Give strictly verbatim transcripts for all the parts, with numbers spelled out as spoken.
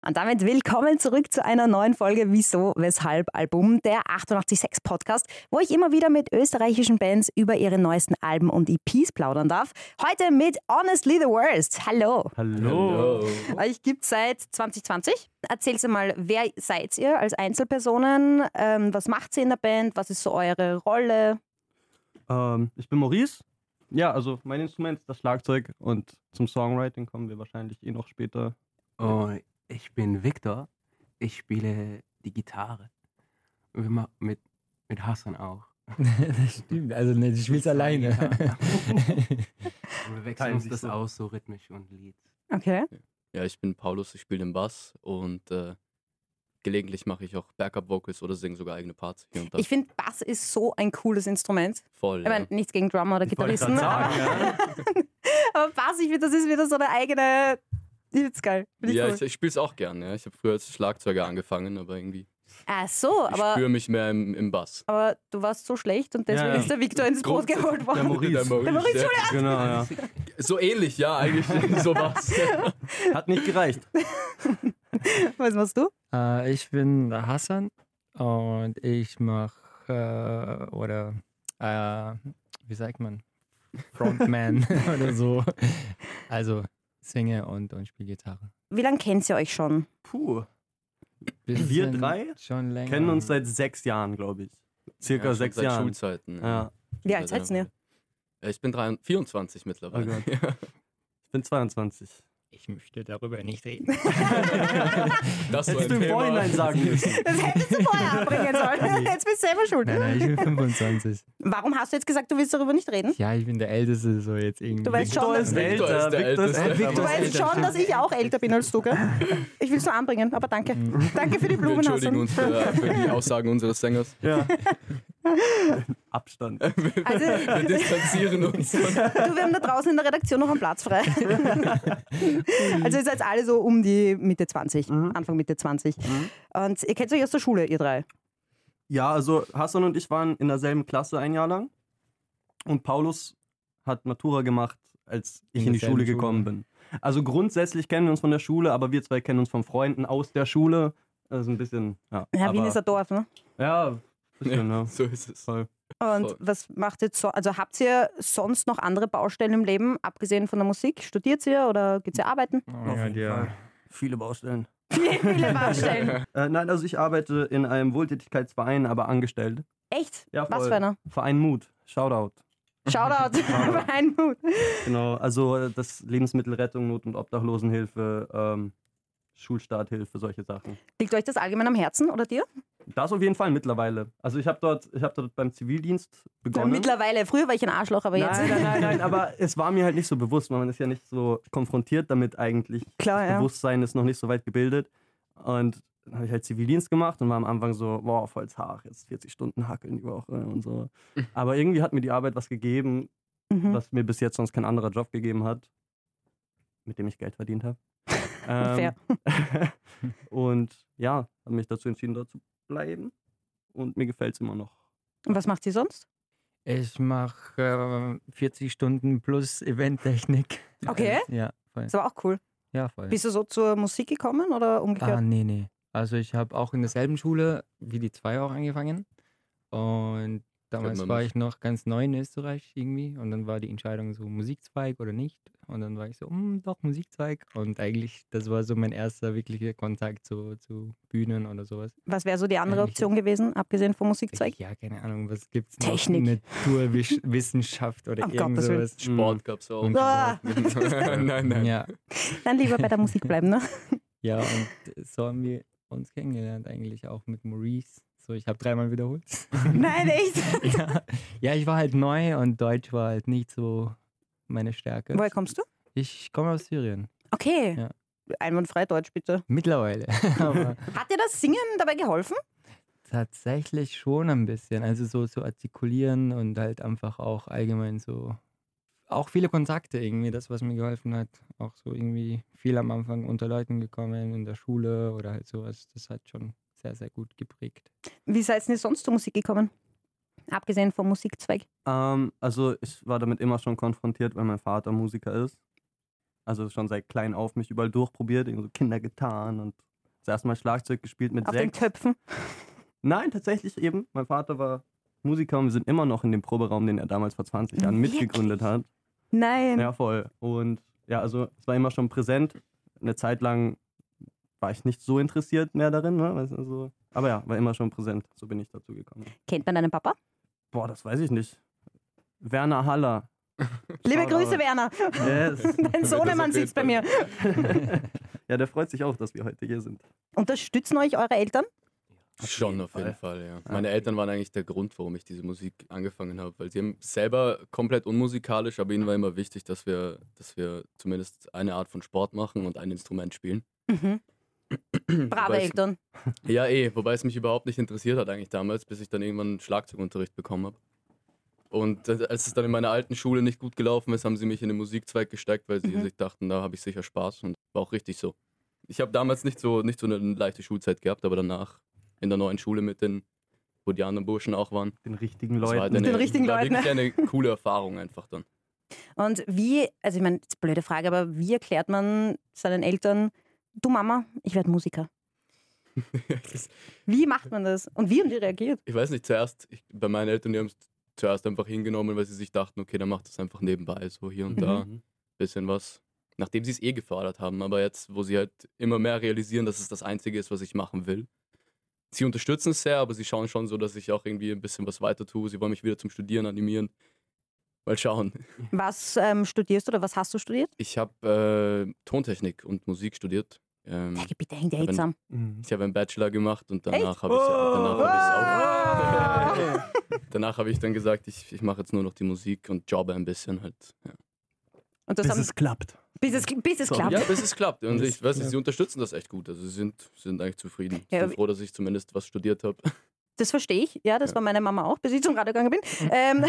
Und damit willkommen zurück zu einer neuen Folge Wieso, Weshalb Album, der achtundachtzig Komma sechs Podcast, wo ich immer wieder mit österreichischen Bands über ihre neuesten Alben und E Ps plaudern darf. Heute mit Honestly the Worst. Hallo. Hallo. Euch gibt es seit zwanzig zwanzig. Erzählt mal, wer seid ihr als Einzelpersonen? Ähm, was macht ihr in der Band? Was ist so eure Rolle? Ähm, ich bin Maurice. Ja, also mein Instrument ist das Schlagzeug und zum Songwriting kommen wir wahrscheinlich eh noch später. Oh, ich bin Victor. Ich spiele die Gitarre. Wir machen mit, mit Hassan auch. Das stimmt, also ne, du spielst alleine. Und wir wechseln uns das so. aus, so rhythmisch und Lied. Okay. Ja, ich bin Paulus, ich spiele den Bass und äh, gelegentlich mache ich auch Backup-Vocals oder singe sogar eigene Parts hier und da. Ich finde, Bass ist so ein cooles Instrument. Voll, Ich ja. meine, nichts gegen Drummer oder Ich wollte Gitarristen. grad sagen, ja. Aber Bass, ich finde, das ist wieder so eine eigene... Ich find's geil. Find ich Ja, cool. ich, ich spiele es auch gern. Ja. Ich habe früher als Schlagzeuger angefangen, aber irgendwie, Ach so, ich aber... spüre mich mehr im, im Bass. Aber du warst so schlecht und deswegen Ja, ja. ist der Victor ins Boot Grund- geholt Der worden. Maurice. Der Maurice, Der Maurice, ja. Genau, ja. So ähnlich, ja, eigentlich sowas. Hat nicht gereicht. Was machst du? Äh, ich bin der Hassan und ich mache, äh, oder, äh, wie sagt man, Frontman oder so. Also singe und, und spiele Gitarre. Wie lange kennt ihr euch schon? Puh. Bisschen Wir drei schon länger. kennen uns seit sechs Jahren, glaube ich. Circa Ja, schon sechs seit Jahren. Schulzeiten. Ja. Wie alt seid ihr? Ja, ich bin drei- vierundzwanzig mittlerweile. Oh Gott. Ich bin zweiundzwanzig. Ich möchte darüber nicht reden. Das war Hättest ein du im Thema. Vorhinein sagen müssen. Das hättest du vorher anbringen sollen. Jetzt bist du selber schuld. Nein, nein, ich bin fünfundzwanzig. Warum hast du jetzt gesagt, du willst darüber nicht reden? Ja, ich bin der Älteste, so jetzt irgendwie. Du weißt schon, Victor dass, ist du Victor älter. ist der Victor ist Älteste. älter. weißt schon, dass ich auch älter bin als du, gell? Ich will es nur anbringen, aber danke. Danke für die Wir Blumen, entschuldigen Hassan. uns für, für die Aussagen unseres Sängers. Ja. Abstand. Also, Wir distanzieren uns. Von du, wir haben da draußen in der Redaktion noch einen Platz frei. Also ihr seid alle so um die Mitte zwanzig, Anfang Mitte zwanzig. Und ihr kennt euch aus der Schule, ihr drei. Ja, also Hassan und ich waren in derselben Klasse ein Jahr lang. Und Paulus hat Matura gemacht, als ich In in die derselben Schule gekommen bin. Also grundsätzlich kennen wir uns von der Schule, aber wir zwei kennen uns von Freunden aus der Schule. Also ein bisschen, ja. Ja, aber, Wien ist ein Dorf, ne? Ja, bisschen, ja. so ist es. Voll. Und Voll. was macht jetzt so, also habt ihr sonst noch andere Baustellen im Leben, abgesehen von der Musik? Studiert ihr oder geht's ihr arbeiten? Oh, Auf ja, jeden ja. Fall. Viele Baustellen. Viele, viele Baustellen. Äh, nein, also ich arbeite in einem Wohltätigkeitsverein, aber angestellt. Echt? Ja, Was voll. für einer? Verein Mut. Shoutout. Shoutout. Ein Mut. Genau, also äh, das Lebensmittelrettung, Not- und Obdachlosenhilfe, ähm, Schulstarthilfe, solche Sachen. Liegt euch das allgemein am Herzen oder dir? Das auf jeden Fall mittlerweile. Also ich habe dort, ich hab dort beim Zivildienst begonnen. Mittlerweile. Früher war ich ein Arschloch, aber jetzt. Nein, nein, nein, nein, aber es war mir halt nicht so bewusst, weil man ist ja nicht so konfrontiert damit eigentlich. Klar, Das ja. Bewusstsein ist noch nicht so weit gebildet. Und dann habe ich halt Zivildienst gemacht und war am Anfang so, boah, voll zart, jetzt vierzig Stunden hackeln die Woche und so. Aber irgendwie hat mir die Arbeit was gegeben, Mhm. was mir bis jetzt sonst kein anderer Job gegeben hat, mit dem ich Geld verdient habe. Fair. Und ja, habe mich dazu entschieden, dort zu bleiben. Und mir gefällt es immer noch. Und was macht sie sonst? Ich mache äh, vierzig Stunden plus Eventtechnik. Okay. Äh, ja, voll. Das war auch cool. Ja, voll. Bist du so zur Musik gekommen oder umgekehrt? Ah, nee, nee. Also ich habe auch in derselben Schule wie die zwei auch angefangen. Und damals man war mich. ich noch ganz neu in Österreich irgendwie. Und dann war die Entscheidung so Musikzweig oder nicht. Und dann war ich so, "Mm, doch Musikzweig." Und eigentlich, das war so mein erster wirklicher Kontakt zu, zu Bühnen oder sowas. Was wäre so die andere Ähnliches. Option gewesen, abgesehen vom Musikzweig? Ja, keine Ahnung, was gibt's noch? Technik. Naturwissenschaft oder Um irgend Gottes Willen. sowas. Sport gab's auch. Und Ah, nein, nein. Ja, dann lieber bei der Musik bleiben, ne? ja, und so haben wir uns kennengelernt eigentlich auch mit Maurice. So, ich habe dreimal wiederholt. Nein, echt? ja. ja, ich war halt neu und Deutsch war halt nicht so meine Stärke. Woher kommst du? Ich komme aus Syrien. Okay. Ja. Einwandfrei Deutsch, bitte. Mittlerweile. Aber Hat dir das Singen dabei geholfen? tatsächlich schon ein bisschen. Also so zu artikulieren und halt einfach auch allgemein so. Auch viele Kontakte irgendwie, das, was mir geholfen hat. Auch so irgendwie viel am Anfang unter Leuten gekommen, in der Schule oder halt sowas. Das hat schon sehr, sehr gut geprägt. Wie seid ihr sonst zur Musik gekommen? Abgesehen vom Musikzweig. Ähm, also ich war damit immer schon konfrontiert, weil mein Vater Musiker ist. Also schon seit klein auf mich überall durchprobiert, irgendwie so Kindergitarren und das erste Mal Schlagzeug gespielt mit Auf den sechs. Töpfen. Nein, tatsächlich eben. Mein Vater war Musiker und wir sind immer noch in dem Proberaum, den er damals vor zwanzig Jahren Wirklich? mitgegründet hat. Nein. Ja, voll. Und ja, also es war immer schon präsent. Eine Zeit lang war ich nicht so interessiert mehr darin, ne? Weißt du, so. Aber ja, war immer schon präsent. So bin ich dazu gekommen. Kennt man deinen Papa? Boah, das weiß ich nicht. Werner Haller. Liebe Shoutout. Grüße, Werner. Yes. Dein Sohnemann auf jeden sitzt bei Fall. mir. Ja, der freut sich auch, dass wir heute hier sind. Unterstützen euch eure Eltern? Schon, jeden auf jeden Fall. Fall, ja. Meine Eltern waren eigentlich der Grund, warum ich diese Musik angefangen habe, weil sie haben selber komplett unmusikalisch, aber ihnen war immer wichtig, dass wir, dass wir zumindest eine Art von Sport machen und ein Instrument spielen. Mhm. Brave Wobei es- Eltern. Ja, eh, wobei es mich überhaupt nicht interessiert hat eigentlich damals, bis ich dann irgendwann Schlagzeugunterricht bekommen habe. Und äh, als es dann in meiner alten Schule nicht gut gelaufen ist, haben sie mich in den Musikzweig gesteckt, weil sie Mhm. sich dachten, da habe ich sicher Spaß, und war auch richtig so. Ich habe damals nicht so, nicht so eine leichte Schulzeit gehabt, aber danach in der neuen Schule mit den, wo die anderen Burschen auch waren. Den richtigen Das war Leuten. halt eine, den richtigen war Leuten, wirklich eine coole Erfahrung einfach dann. Und wie, also ich meine, das ist eine blöde Frage, aber wie erklärt man seinen Eltern, du Mama, ich werde Musiker? Das, Wie macht man das? Und wie haben die reagiert? ich weiß nicht, zuerst, ich, bei meinen Eltern, die haben es zuerst einfach hingenommen, weil sie sich dachten, okay, dann macht das einfach nebenbei, so hier und da Mhm. bisschen was. Nachdem sie es eh gefordert haben, aber jetzt, wo sie halt immer mehr realisieren, dass es das Einzige ist, was ich machen will. Sie unterstützen es sehr, aber sie schauen schon so, dass ich auch irgendwie ein bisschen was weiter tue. Sie wollen mich wieder zum Studieren animieren. Mal schauen. Was ähm, studierst du oder was hast du studiert? Ich habe äh, Tontechnik und Musik studiert. Ähm, Hey, bitte hängt der aber- jetzt am. Mhm. ich habe einen Bachelor gemacht und danach Echt? habe ich danach hab ich's Oh! auf, danach habe ich dann gesagt, ich, ich mache jetzt nur noch die Musik und jobbe ein bisschen halt. Ja, Und das Bis haben, es klappt. bis es, bis es So. klappt. ja bis es klappt. Und Bis ich weiß nicht, klappt. sie unterstützen das echt gut. Also sie sind, sind eigentlich zufrieden. Ich Ja, bin froh, dass ich zumindest was studiert habe. Das verstehe ich. Ja, das Ja. war meine Mama auch, bis ich zum Radio gegangen bin. ähm,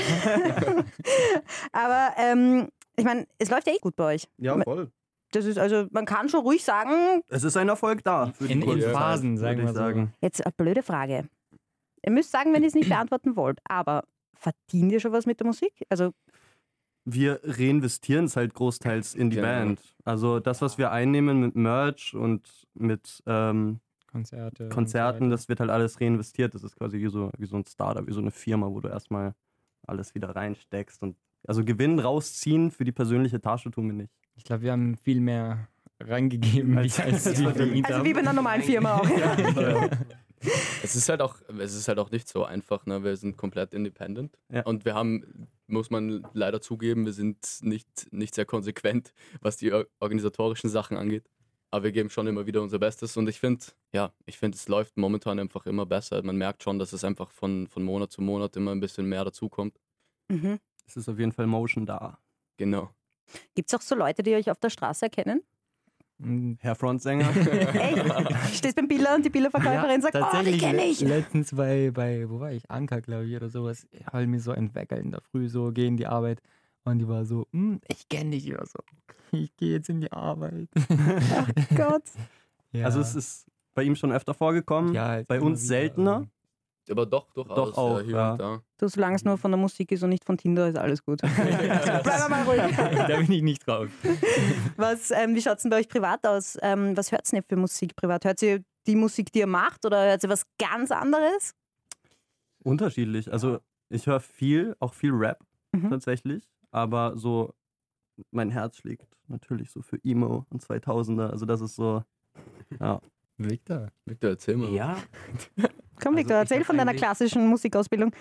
aber ähm, ich meine, es läuft ja eh gut bei euch. Ja, voll. Das ist also, man kann schon ruhig sagen, Es ist ein Erfolg da. Für die In- in kurze Zeit, Phasen, würd sagen ich wir so. sagen. jetzt eine blöde Frage. Ihr müsst sagen, wenn ihr es nicht beantworten wollt, aber verdient ihr schon was mit der Musik? Also, Wir reinvestieren es halt großteils in die Genau. Band. Also das, was wir einnehmen mit Merch und mit ähm, Konzerte. und so Konzerten, weiter. das wird halt alles reinvestiert. Das ist quasi wie so, wie so ein Startup, wie so eine Firma, wo du erstmal alles wieder reinsteckst. Und also Gewinn rausziehen für die persönliche Tasche tun wir nicht. Ich glaube, wir haben viel mehr reingegeben, Als- wie als die Ja. verdient also haben. wie bei einer normalen Firma auch. Ja. Es ist halt auch, es ist halt auch nicht so einfach, ne? Wir sind komplett independent. Ja. Und wir haben, muss man leider zugeben, wir sind nicht, nicht sehr konsequent, was die or- organisatorischen Sachen angeht. Aber wir geben schon immer wieder unser Bestes, und ich finde, ja, ich finde, es läuft momentan einfach immer besser. Man merkt schon, dass es einfach von, von Monat zu Monat immer ein bisschen mehr dazukommt. Mhm. Es ist auf jeden Fall Motion da. Genau. Gibt es auch so Leute, die euch auf der Straße erkennen? Und Herr Frontsänger. Echt? Stehst beim Biller und die Billerverkäuferin sagt, oh, die tatsächlich kenne ich. le- letztens bei, bei, wo war ich? Anker, glaube ich, oder sowas. Halt mir so ein Wecker in der Früh, so geh in die Arbeit. Und die war so, "Hm, ich kenne dich oder so. Ich gehe jetzt in die Arbeit. Gott. Ja. Also es ist bei ihm schon öfter vorgekommen. Ja, halt bei immer uns wieder, seltener. ähm, Aber doch, durchaus. Doch auch, ja, hier ja. und da. Du, solange es nur von der Musik ist und nicht von Tinder, ist alles gut. Bleiben wir mal ruhig. da bin ich nicht drauf. Was, ähm, wie schaut es denn bei euch privat aus? Ähm, was hört ihr für Musik privat? Hört ihr die Musik, die ihr macht, oder hört ihr was ganz anderes? Unterschiedlich. Also ich höre viel, auch viel Rap Mhm. tatsächlich. Aber so, mein Herz schlägt natürlich so für Emo und zweitausender. Also das ist so, ja. Victor. Victor, erzähl mal. Ja, Komm, Also Victor, ich erzähl hab von deiner eigentlich- klassischen Musikausbildung.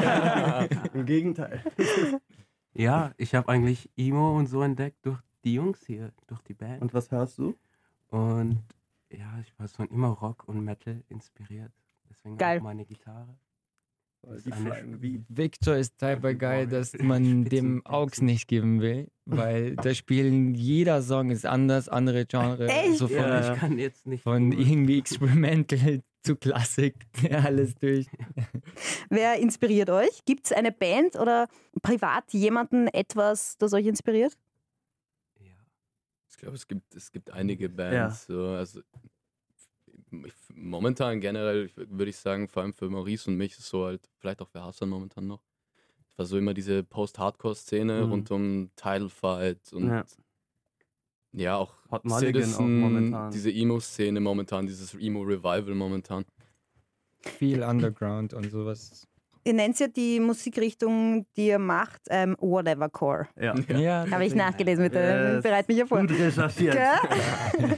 Im Gegenteil. ja, ich habe eigentlich Emo und so entdeckt durch die Jungs hier, durch die Band. Und was hörst du? Und ja, ich war schon immer Rock und Metal inspiriert. Deswegen Geil. auch meine Gitarre. Die eine Flying V. Victor ist type geil, dass man Spitzen- dem Aux nicht geben will, weil da spielen, jeder Song ist anders, andere Genre. Echt? So von, Ja. Ich kann jetzt nicht. von nur- irgendwie Experimental zu Klassik, alles durch. Wer inspiriert euch? Gibt es eine Band oder privat jemanden, etwas, das euch inspiriert? Ja. Ich glaube, es gibt, es gibt einige Bands. So, also, ich, momentan generell ich- würde ich sagen, vor allem für Maurice und mich ist so halt, vielleicht auch für Hassan momentan noch. Es war so immer diese Post-Hardcore-Szene Mhm. rund um Title Fight und Ja. Ja, auch Hot Mulligan auch Citizen, momentan. diese Emo-Szene momentan, dieses Emo-Revival momentan. Viel Underground und sowas. Ihr nennt ja die Musikrichtung, die ihr macht, ähm, Whatever Core. Ja. Ja, Habe ich deswegen. nachgelesen, mit der, Yes. bereit mich ja vor. Gut recherchiert. Gell?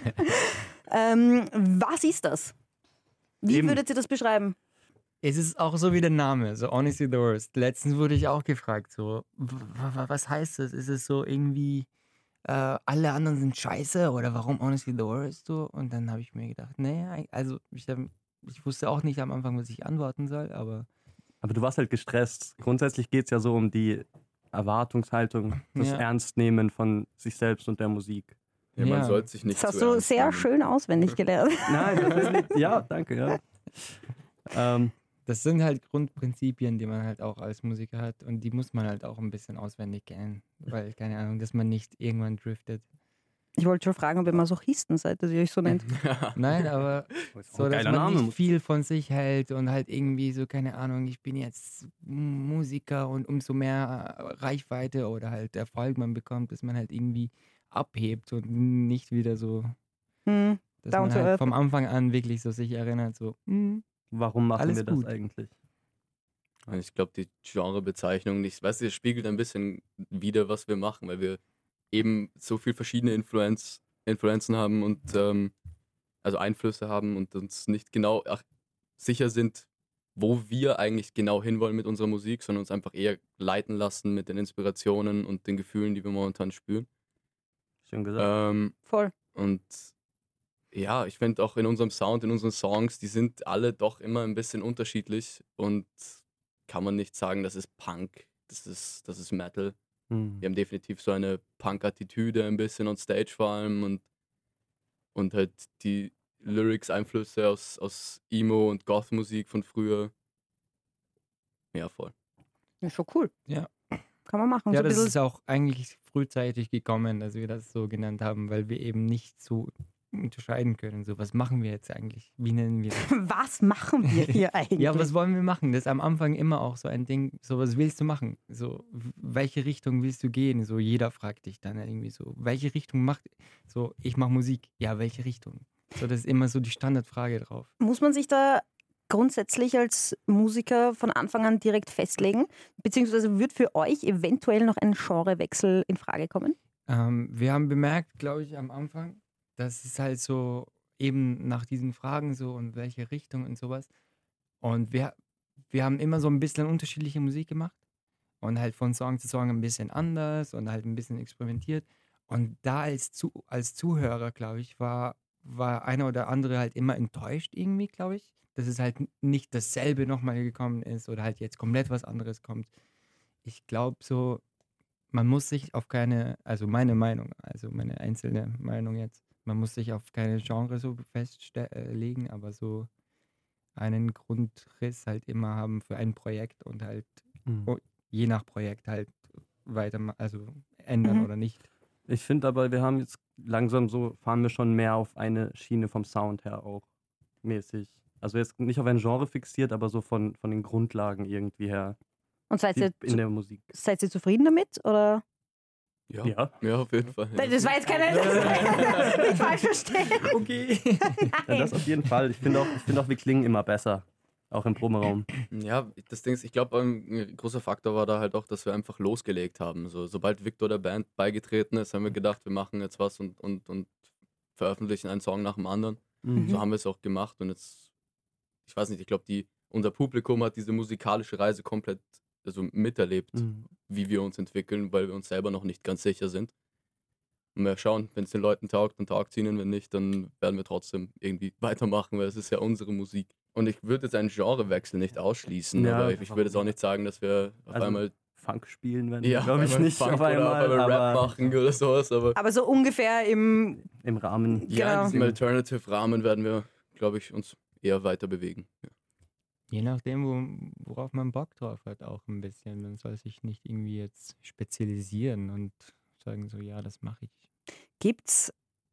ähm, was ist das? Wie Eben. würdet ihr das beschreiben? Es ist auch so wie der Name, so Honestly the Worst. Letztens wurde ich auch gefragt, so, w- w- was heißt das? Ist es so irgendwie, äh, alle anderen sind scheiße oder warum Honestly the Worst so? Und dann habe ich mir gedacht, nee, also ich, hab, ich wusste auch nicht am Anfang, was ich antworten soll, aber Aber du warst halt gestresst. Grundsätzlich geht es ja so um die Erwartungshaltung, das Ja. Ernstnehmen von sich selbst und der Musik. Ja, man Ja. sollte sich nicht Das hast zu du ernst sehr nehmen. schön auswendig gelernt. Nein, das ist nicht, ja, danke, ja. Ähm, das sind halt Grundprinzipien, die man halt auch als Musiker hat und die muss man halt auch ein bisschen auswendig kennen, weil, keine Ahnung, dass man nicht irgendwann driftet. Ich wollte schon fragen, ob ihr Masochisten seid, dass ihr euch so nennt. Nein, aber so, ein dass geiler man Name. nicht viel von sich hält und halt irgendwie so, keine Ahnung, ich bin jetzt Musiker und umso mehr Reichweite oder halt Erfolg man bekommt, dass man halt irgendwie abhebt und nicht wieder so, Hm. dass Down man to halt earth. vom Anfang an wirklich so sich erinnert, so, hm, warum machen Alles wir das gut. eigentlich? Und ich glaube, die Genrebezeichnung, ich weiß, es spiegelt ein bisschen wider, was wir machen, weil wir eben so viel verschiedene Influenz, Influenzen haben und ähm, also Einflüsse haben und uns nicht genau ach, sicher sind, wo wir eigentlich genau hinwollen mit unserer Musik, sondern uns einfach eher leiten lassen mit den Inspirationen und den Gefühlen, die wir momentan spüren. Schön gesagt. Ähm, Voll. und ja, ich finde auch in unserem Sound, in unseren Songs, die sind alle doch immer ein bisschen unterschiedlich und kann man nicht sagen, das ist Punk, das ist, das ist Metal. Hm. Wir haben definitiv so eine Punk-Attitüde ein bisschen on Stage vor allem und, und halt die Lyrics-Einflüsse aus, aus Emo- und Goth-Musik von früher. Ja, voll. Ja, schon cool. Ja. Kann man machen. ja, so ein das bisschen ist auch eigentlich frühzeitig gekommen, dass wir das so genannt haben, weil wir eben nicht so unterscheiden können, so, was machen wir jetzt eigentlich, wie nennen wir das? was machen wir hier eigentlich? Ja, was wollen wir machen? Das ist am Anfang immer auch so ein Ding, so was willst du machen? So, w- welche Richtung willst du gehen? So, jeder fragt dich dann irgendwie so, welche Richtung macht, so, ich mache Musik, ja, welche Richtung? So, das ist immer so die Standardfrage drauf. Muss man sich da grundsätzlich als Musiker von Anfang an direkt festlegen? Beziehungsweise wird für euch eventuell noch ein Genrewechsel in Frage kommen? Ähm, wir haben bemerkt, glaube ich, am Anfang, dass es halt so eben nach diesen Fragen so und welche Richtung und sowas. Und wir, wir haben immer so ein bisschen unterschiedliche Musik gemacht und halt von Song zu Song ein bisschen anders und halt ein bisschen experimentiert. Und da als, zu, als Zuhörer, glaube ich, war, war einer oder andere halt immer enttäuscht irgendwie, glaube ich, dass es halt nicht dasselbe nochmal gekommen ist oder halt jetzt komplett was anderes kommt. Ich glaube so, man muss sich auf keine, also meine Meinung, also meine einzelne Meinung jetzt, man muss sich auf keine Genre so festlegen, aber so einen Grundriss halt immer haben für ein Projekt und halt Hm. oh, je nach Projekt halt weiter, ma- also ändern Mhm. oder nicht. Ich finde aber, wir haben jetzt langsam so, fahren wir schon mehr auf eine Schiene vom Sound her auch mäßig. Also jetzt nicht auf ein Genre fixiert, aber so von, von den Grundlagen irgendwie her. Und seid Die, ihr, in der Musik. seid ihr zufrieden damit? Oder? Ja, Ja. ja auf jeden Fall. Ja. Das war jetzt keine. nicht falsch verstehen. Okay. Ja, das auf jeden Fall. Ich finde auch, ich find auch, wir klingen immer besser. Auch im Proberaum. Ja, das Ding ist, ich glaube, ein großer Faktor war da halt auch, dass wir einfach losgelegt haben. So, sobald Victor der Band beigetreten ist, haben wir gedacht, wir machen jetzt was und, und, und veröffentlichen einen Song nach dem anderen. Mhm. So haben wir es auch gemacht und jetzt, ich weiß nicht, ich glaube, die unser Publikum hat diese musikalische Reise komplett also miterlebt, Mhm. wie wir uns entwickeln, weil wir uns selber noch nicht ganz sicher sind. Und wir schauen, wenn es den Leuten taugt, dann taugt es ihnen, wenn nicht, dann werden wir trotzdem irgendwie weitermachen, weil es ist ja unsere Musik. Und ich würde jetzt einen Genrewechsel nicht ausschließen, Ja, aber ich, ich würde jetzt auch nicht sagen, dass wir auf Also, einmal, Funk spielen, wenn ja, glaube ich auf einmal nicht Funk auf oder einmal, auf einmal Rap aber machen oder sowas, aber Aber so ungefähr im. im Rahmen. ja, Genau. in diesem Alternative-Rahmen werden wir, glaube ich, uns eher weiter bewegen. Ja. Je nachdem, wo, worauf man Bock drauf hat, auch ein bisschen. Man soll sich nicht irgendwie jetzt spezialisieren und sagen so, ja, das mache ich. Gibt's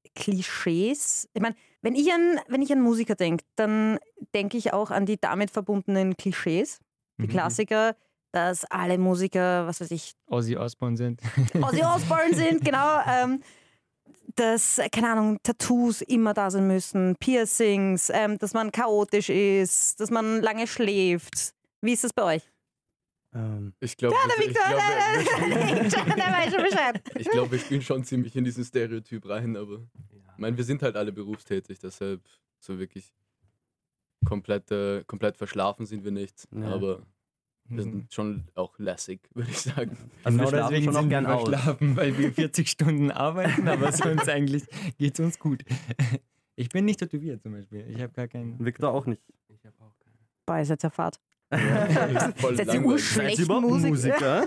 Klischees? Ich meine, wenn ich an, wenn ich an Musiker denke, dann denke ich auch an die damit verbundenen Klischees. Die Mhm. Klassiker, dass alle Musiker, was weiß ich, Ozzy Osbourne sind. Ozzy Osbourne sind, genau. Ähm, dass, keine Ahnung, Tattoos immer da sein müssen, Piercings, ähm, dass man chaotisch ist, dass man lange schläft. Wie ist das bei euch? Ähm, Ich glaube, Ja, der ich, glaub, wir- Victor, der weiß schon Bescheid. ich glaub, wir spielen schon ziemlich in diesen Stereotyp rein, aber ich meine, wir sind halt alle berufstätig, deshalb so wirklich komplett, äh, komplett verschlafen sind wir nicht, Ja. aber wir Mhm. sind schon auch lässig, würde ich sagen. Also Genau wir schlafen deswegen schon auch sind gern wir aus. verschlafen, weil wir vierzig Stunden arbeiten, aber sonst eigentlich geht es uns gut. Ich bin nicht tätowiert zum Beispiel. Ich habe gar keinen. Victor auch nicht. Ich habe auch keine. Boah, ist jetzt ja Fahrt. Voll Seid ihr langweilig. urschlecht? Schlechten Musik. Musiker?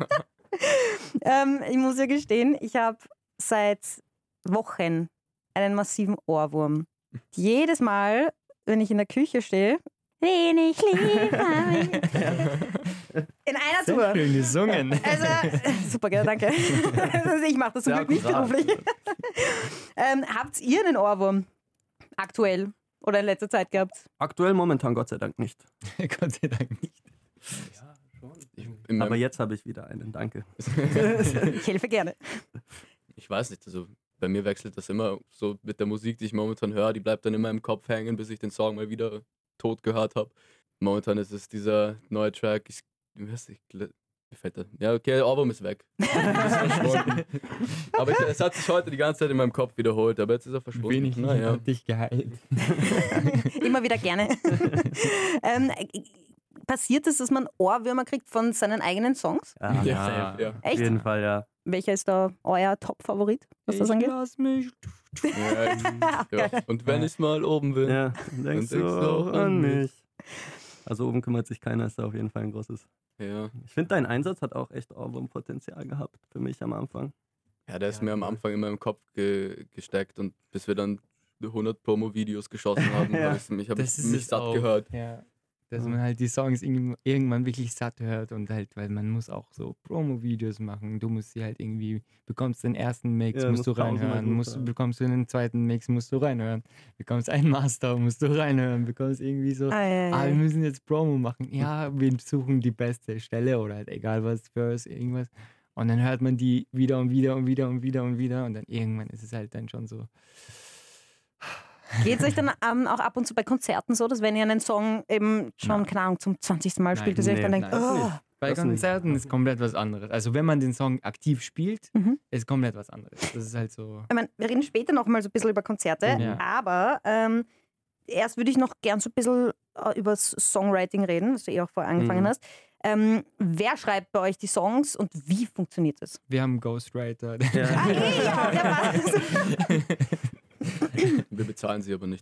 Ähm, ich muss ja gestehen, ich habe seit Wochen einen massiven Ohrwurm. Jedes Mal, wenn ich in der Küche stehe, wen ich liebe. In einer Sehr Tour. schön gesungen. Also, super, gell, danke. Also ich mache das zum Sehr Glück nicht akkurat. beruflich. Ähm, habt ihr einen Ohrwurm aktuell oder in letzter Zeit gehabt? Aktuell momentan Gott sei Dank nicht. Gott sei Dank nicht. Ja, schon. Ich, in Aber meinem, jetzt habe ich wieder einen, danke. Ich helfe gerne. ich weiß nicht, also bei mir wechselt das immer so mit der Musik, die ich momentan höre, die bleibt dann immer im Kopf hängen, bis ich den Song mal wieder tot gehört habe. Momentan ist es dieser neue Track, ich, wie heißt ich, mir fällt der, ja okay, der Ohrwurm ist weg. ist verschwunden. Aber ich, es hat sich heute die ganze Zeit in meinem Kopf wiederholt, aber jetzt ist er verschwunden. Wenigstens Naja. hat dich geheilt. Immer wieder gerne. ähm, passiert es, dass man Ohrwürmer kriegt von seinen eigenen Songs? Ja, Ja, safe. safe, ja. Auf Echt? jeden Fall, ja. Welcher ist da euer Top-Favorit, was das ich angeht? lass mich. Ja, ja. Und wenn ich mal oben bin. Ja, dann denkst Dann du denkst du auch auch an an mich. Also oben kümmert sich keiner, ist da auf jeden Fall ein großes. Ja. Ich finde, dein Einsatz hat auch echt Ohrwurmpotenzial gehabt für mich am Anfang. Ja, der ist Ja, mir am cool. Anfang immer im Kopf ge gesteckt und bis wir dann hundert Promo-Videos geschossen haben, Ja. habe ich mich, hab Das ich ist mich es satt auch. gehört. Ja. Dass Ja. man halt die Songs irgend- irgendwann wirklich satt hört und halt, weil man muss auch so Promo-Videos machen. Du musst sie halt irgendwie, bekommst den ersten Mix, Ja, musst du musst tausendmal reinhören, musst, runter. bekommst du den zweiten Mix, musst du reinhören, bekommst einen Master, musst du reinhören, bekommst irgendwie so, ah, wir müssen jetzt Promo machen. Ja, wir suchen die beste Stelle oder halt egal was, Verse, irgendwas. Und dann hört man die wieder und wieder und wieder und wieder und wieder und dann irgendwann ist es halt dann schon so. Geht es euch dann ähm, auch ab und zu bei Konzerten so, dass wenn ihr einen Song eben schon, Nein. keine Ahnung, zum zwanzigsten Mal Nein, spielt, dass ihr euch nee, dann denkt, nein, das oh, nicht. Bei Das nicht. Konzerten ist komplett was anderes. Also wenn man den Song aktiv spielt, Mhm. ist komplett was anderes. Das ist halt so. ich meine, wir reden später noch mal so ein bisschen über Konzerte, Ja. aber ähm, erst würde ich noch gern so ein bisschen äh, über das Songwriting reden, was du eh auch vorher angefangen Mhm. hast. Ähm, wer schreibt bei euch die Songs und wie funktioniert das? Wir haben einen Ghostwriter. Ja. Ah, eh, ja, der war's. Wir bezahlen sie aber nicht.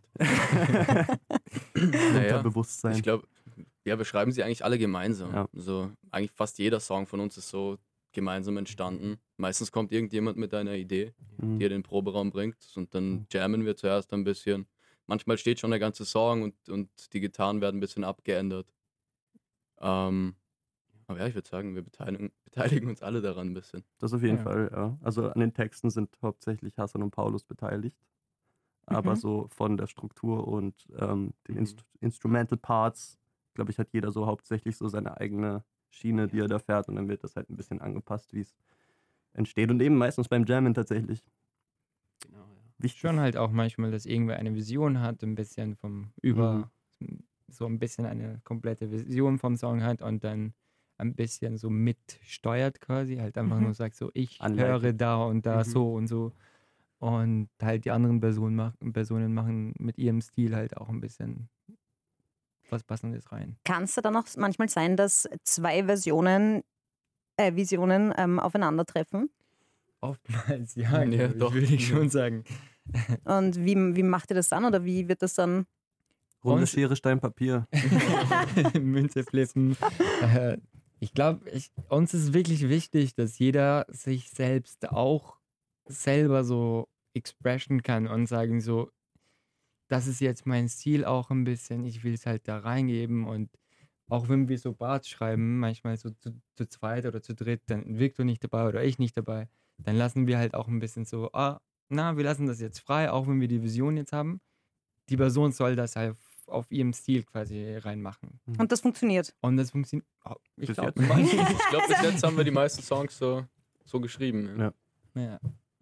Unterbewusstsein. Ich glaube, ja, wir schreiben sie eigentlich alle gemeinsam. Ja. Also eigentlich fast jeder Song von uns ist so gemeinsam entstanden. Meistens kommt irgendjemand mit einer Idee, Mhm. die er in den Proberaum bringt und dann jammen wir zuerst ein bisschen. Manchmal steht schon der ganze Song und, und die Gitarren werden ein bisschen abgeändert. Ähm, aber ja, ich würde sagen, wir beteiligen, beteiligen uns alle daran ein bisschen. Das auf jeden Ja. Fall, ja. Also an den Texten sind hauptsächlich Hassan und Paulus beteiligt. Aber Mhm. so von der Struktur und ähm, den Mhm. Inst Instrumental Parts, glaube ich, hat jeder so hauptsächlich so seine eigene Schiene, die er da fährt. Und dann wird das halt ein bisschen angepasst, wie es entsteht. Und eben meistens beim Jammen tatsächlich. Genau, ja. Wichtig. Schon halt auch manchmal, dass irgendwer eine Vision hat, ein bisschen vom über, so ein bisschen eine komplette Vision vom Song hat und dann ein bisschen so mitsteuert quasi, halt einfach Mhm. nur sagt so, ich Anleitet. höre da und da Mhm. so und so. Und halt die anderen Personen, mach, Personen machen mit ihrem Stil halt auch ein bisschen was Passendes rein. Kann es da dann auch manchmal sein, dass zwei Versionen, äh, Visionen ähm, aufeinandertreffen? Oftmals, ja, Ja, glaub ich, doch. würde ich schon sagen. Und wie, wie macht ihr das dann oder wie wird das dann? Runde uns- Schere, Stein, Papier. Münze flippen. Äh, ich glaube, ich, uns ist wirklich wichtig, dass jeder sich selbst auch selber so expressen kann und sagen so, das ist jetzt mein Stil auch ein bisschen, ich will es halt da reingeben und auch wenn wir so Parts schreiben, manchmal so zu, zu zweit oder zu dritt, dann Victor nicht dabei oder ich nicht dabei, dann lassen wir halt auch ein bisschen so, ah, na, wir lassen das jetzt frei, auch wenn wir die Vision jetzt haben. Die Person soll das halt auf, auf ihrem Stil quasi reinmachen. Und das funktioniert. Und das funktioniert, oh, ich Bis glaube, jetzt. Ich glaube, bis jetzt haben wir die meisten Songs so, so geschrieben. Ja. Ja. ja.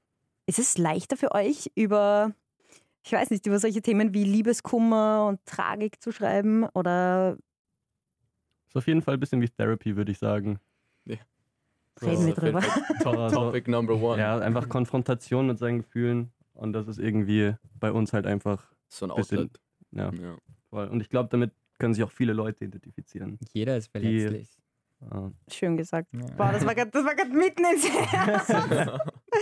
Ist es leichter für euch, über, ich weiß nicht, über solche Themen wie Liebeskummer und Tragik zu schreiben? Oder Ist auf jeden Fall ein bisschen wie Therapy, würde ich sagen. Ja. reden wir auf jeden drüber? Fall Top, Topic Number One. Ja, einfach Konfrontation mit seinen Gefühlen. Und das ist irgendwie bei uns halt einfach So ein bisschen, Outlet. ja, Ja. voll. Und ich glaube, damit können sich auch viele Leute identifizieren. Jeder ist verletzlich. Ja. Schön gesagt. Ja. Wow, das war grad- das war gerade mitten ins Herz.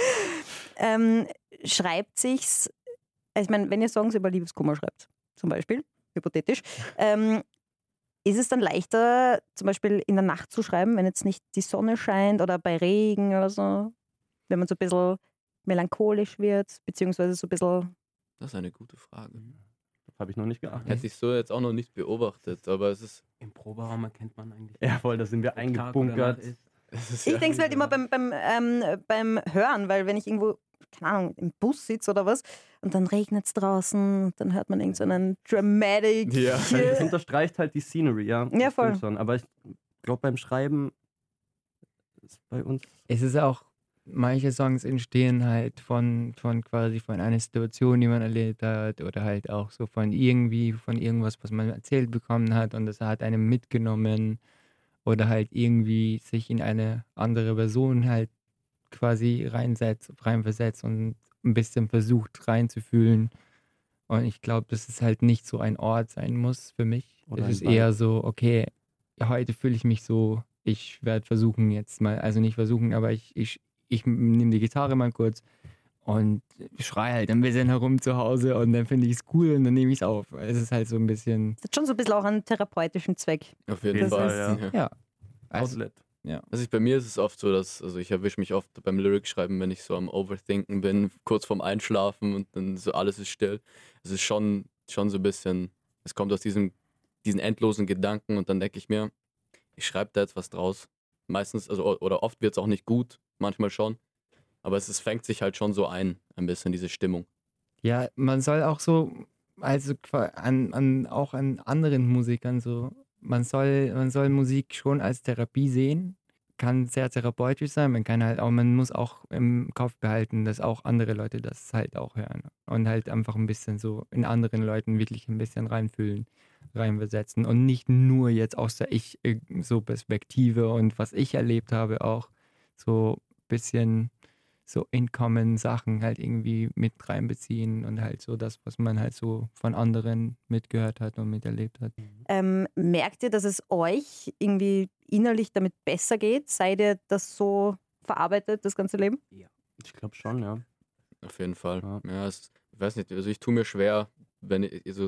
ähm, schreibt sich's, ich meine, wenn ihr Songs über Liebeskummer schreibt, zum Beispiel, hypothetisch, ähm, ist es dann leichter, zum Beispiel in der Nacht zu schreiben, wenn jetzt nicht die Sonne scheint oder bei Regen oder so? Wenn man so ein bisschen melancholisch wird, beziehungsweise so ein bisschen. Das ist eine gute Frage. Das habe ich noch nicht geachtet. Hätte ich so jetzt auch noch nicht beobachtet, aber es ist. Im Proberaum erkennt man eigentlich. Ja, voll, da sind wir ob Tag oder eingebunkert. Nacht ist. Es ist Ich ja, denke es halt immer beim, beim, ähm, beim Hören, weil wenn ich irgendwo, keine Ahnung, im Bus sitze oder was und dann regnet es draußen, dann hört man irgend so einen Dramatic. Ja. Weil das unterstreicht halt die Scenery, ja. Ja, Das voll. stimmt schon. Aber ich glaube, beim Schreiben ist bei uns. Es ist auch, manche Songs entstehen halt von, von quasi von einer Situation, die man erlebt hat oder halt auch so von irgendwie, von irgendwas, was man erzählt bekommen hat und das hat einem mitgenommen oder halt irgendwie sich in eine andere Person halt quasi reinsetzt, reinversetzt und ein bisschen versucht reinzufühlen. Und ich glaube, dass es halt nicht so ein Ort sein muss für mich. Oder es ein ist Vibe. eher so, okay, heute fühle ich mich so, ich werde versuchen jetzt mal, also nicht versuchen, aber ich, ich, ich nehme die Gitarre mal kurz und schreie halt ein bisschen herum zu Hause und dann finde ich es cool und dann nehme ich es auf. Es ist halt so ein bisschen, Das hat schon so ein bisschen auch einen therapeutischen Zweck. auf jeden Das Fall. ist- ja. ja. Also, Outlet. Also ich, bei mir ist es oft so, dass, also ich erwische mich oft beim Lyric-Schreiben, wenn ich so am Overthinken bin, kurz vorm Einschlafen und dann so alles ist still. Es ist schon, schon so ein bisschen, es kommt aus diesem, diesen endlosen Gedanken und dann denke ich mir, ich schreibe da jetzt was draus. Meistens, also o- oder oft wird es auch nicht gut, manchmal schon. Aber es, es fängt sich halt schon so ein, ein bisschen diese Stimmung. ja, man soll auch so, also qua- an, an, auch an anderen Musikern so, man soll, man soll Musik schon als Therapie sehen, kann sehr therapeutisch sein, man kann halt auch, man muss auch im Kopf behalten, dass auch andere Leute das halt auch hören und halt einfach ein bisschen so in anderen Leuten wirklich ein bisschen reinfühlen, reinversetzen und nicht nur jetzt aus der Ich äh, so Perspektive und was ich erlebt habe auch so ein bisschen so in-common Sachen halt irgendwie mit reinbeziehen und halt so das, was man halt so von anderen mitgehört hat und miterlebt hat. Ähm, merkt ihr, dass es euch irgendwie innerlich damit besser geht? Seid ihr das so verarbeitet, das ganze Leben? Ich glaube schon, ja. Auf jeden Fall. Ja. Ja, es, ich weiß nicht, also ich tue mir schwer, wenn ich, also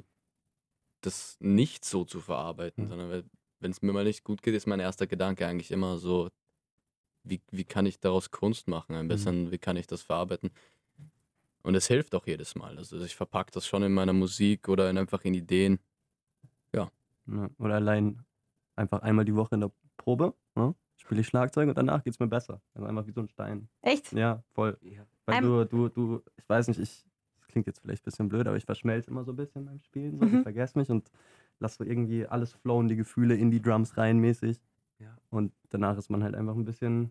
das nicht so zu verarbeiten, Mhm. sondern wenn es mir mal nicht gut geht, ist mein erster Gedanke eigentlich immer so, wie, wie kann ich daraus Kunst machen, ein bisschen, wie kann ich das verarbeiten? Und es hilft auch jedes Mal. Also ich verpacke das schon in meiner Musik oder in, einfach in Ideen. Ja. Oder allein einfach einmal die Woche in der Probe, ne? Spiele ich Schlagzeug und danach geht es mir besser. Also einfach wie so ein Stein. Echt? Ja, voll. Ja. Weil Ähm. du, du, du, ich weiß nicht, ich, das klingt jetzt vielleicht ein bisschen blöd, aber ich verschmelze immer so ein bisschen beim Spielen. So. Mhm. Ich vergesse mich und lasse so irgendwie alles flowen, die Gefühle in die Drums rein mäßig. Ja. Und danach ist man halt einfach ein bisschen.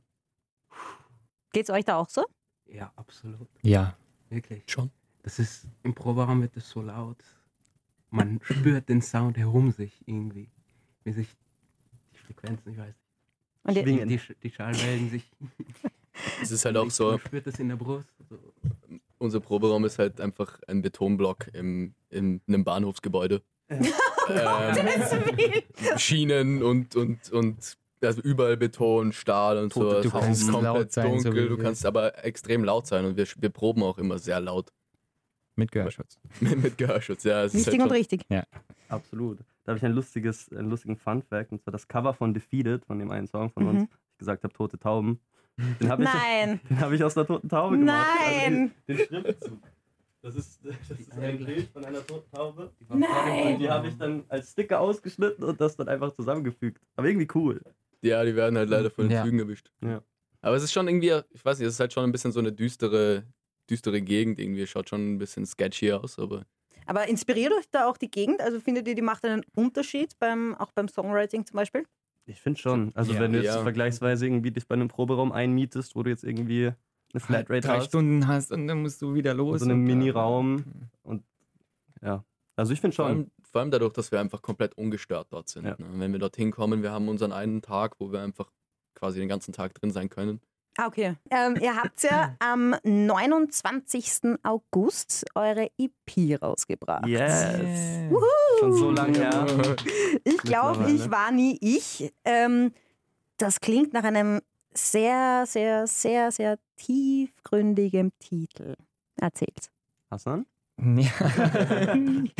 Geht's euch da auch so? Ja, absolut. Ja. Wirklich. Schon. Das ist, im Proberaum wird es so laut. Man spürt den Sound herum sich irgendwie. Wie sich die Frequenzen, ich weiß nicht. Und ihr, Schwingen. Die, die, die Schallwellen sich. Es ist halt auch so, Man spürt das in der Brust. So. unser Proberaum ist halt einfach ein Betonblock im, in einem Bahnhofsgebäude. ähm, Schienen und, und, und also überall Beton, Stahl und Tote sowas. Du Es kannst ist komplett laut sein, so dunkel, wie du du kannst aber extrem laut sein und wir, wir proben auch immer sehr laut. Mit Gehörschutz. mit, mit Gehörschutz, ja. Es ist wichtig halt und schon, richtig. Absolut. Da habe ich ein lustiges, einen lustigen Fun-Fact, und zwar das Cover von Defeated, von dem einen Song von Mhm. uns, ich gesagt habe, Tote Tauben. Den habe ich, Nein! den hab ich aus einer toten Taube gemacht. Nein! Also den, den Schriftzug. Das ist, das ist ein Bild von einer toten Taube. Nein! Und die habe ich dann als Sticker ausgeschnitten und das dann einfach zusammengefügt. Aber irgendwie cool. ja, die werden halt leider von den Ja. Zügen erwischt. Ja. Aber es ist schon irgendwie, ich weiß nicht, es ist halt schon ein bisschen so eine düstere, düstere Gegend irgendwie. Schaut schon ein bisschen sketchy aus, aber Aber inspiriert euch da auch die Gegend? Also findet ihr, die macht einen Unterschied, beim, auch beim Songwriting zum Beispiel? Ich finde schon. Also Ja. wenn du jetzt Ja. vergleichsweise irgendwie dich bei einem Proberaum einmietest, wo du jetzt irgendwie eine Flatrate drei hast. Stunden hast und dann musst du wieder los. So einem und bla, bla. Mini-Raum. Und ja, also ich finde Vor schon. allem, vor allem dadurch, dass wir einfach komplett ungestört dort sind. Ja. Ne? Wenn wir dorthin kommen, wir haben unseren einen Tag, wo wir einfach quasi den ganzen Tag drin sein können. Ah, okay. Ähm, ihr habt ja am neunundzwanzigsten August eure E P rausgebracht. Yes. Yeah. Schon so lange her. Ich glaube, Mittlerweile. ich war nie ich. Ähm, das klingt nach einem sehr, sehr, sehr, sehr tiefgründigen Titel. Erzähl's. Hassan? Ja,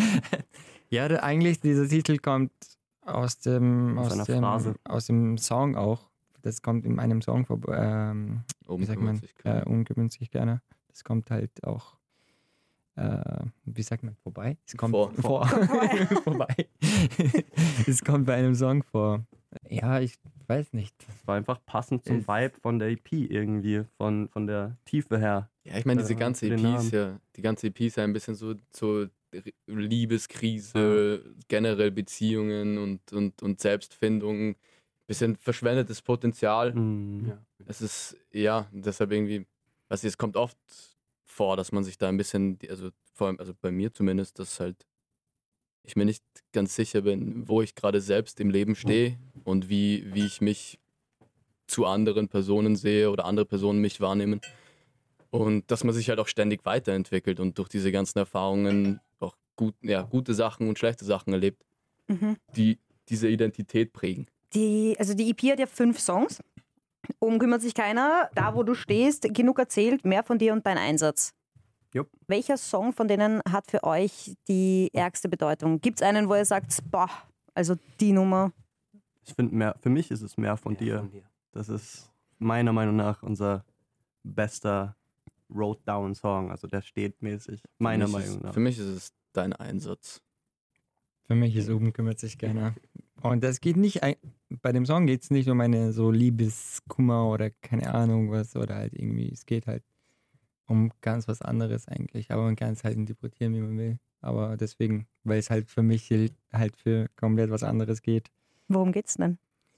ja da, eigentlich dieser Titel kommt aus dem, Aus aus, einer dem Phrase. aus dem Song auch. Das kommt in einem Song vor, ähm, wie sagt man, Ungünstig, klar. äh, ungünstig gerne. Das kommt halt auch, äh, wie sagt man, vorbei? Es kommt Vor. vor. vorbei. Es kommt bei einem Song vor. Ja, ich weiß nicht. Es war einfach passend zum Ist- Vibe von der E P irgendwie, von, von der Tiefe her. Ja, ich meine, diese Äh, ganze E den P Namen. ist ja, die ganze E P ist ja ein bisschen so, so Liebeskrise, generell Beziehungen und, und, und Selbstfindung, bisschen verschwendetes Potenzial. Mhm. Ja. Es ist, ja, deshalb irgendwie, also es kommt oft vor, dass man sich da ein bisschen, also vor allem, also bei mir zumindest, dass halt ich mir nicht ganz sicher bin, wo ich gerade selbst im Leben stehe und wie, wie ich mich zu anderen Personen sehe oder andere Personen mich wahrnehmen. Und dass man sich halt auch ständig weiterentwickelt und durch diese ganzen Erfahrungen auch gut, ja, gute Sachen und schlechte Sachen erlebt, Mhm. die diese Identität prägen. Die, also die E P hat ja fünf Songs. Um kümmert sich keiner. Da, wo du stehst, genug erzählt, mehr von dir und dein Einsatz. Jupp. Welcher Song von denen hat für euch die ärgste Bedeutung? Gibt es einen, wo ihr sagt, boah, also die Nummer? Ich finde, mehr, für mich ist es mehr von Mehr dir. Von dir. Das ist meiner Meinung nach unser bester Road-Down-Song. Also der steht mäßig. Meiner Für mich Meinung ist, nach. Für mich ist es dein Einsatz. Für mich ist oben kümmert sich keiner. Und das geht nicht, ein- bei dem Song geht es nicht um eine so Liebeskummer oder keine Ahnung was oder halt irgendwie, es geht halt um ganz was anderes eigentlich. Aber man kann es halt interpretieren, wie man will. Aber deswegen, weil es halt für mich halt für komplett was anderes geht. Worum geht's denn?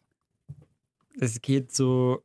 Es geht so,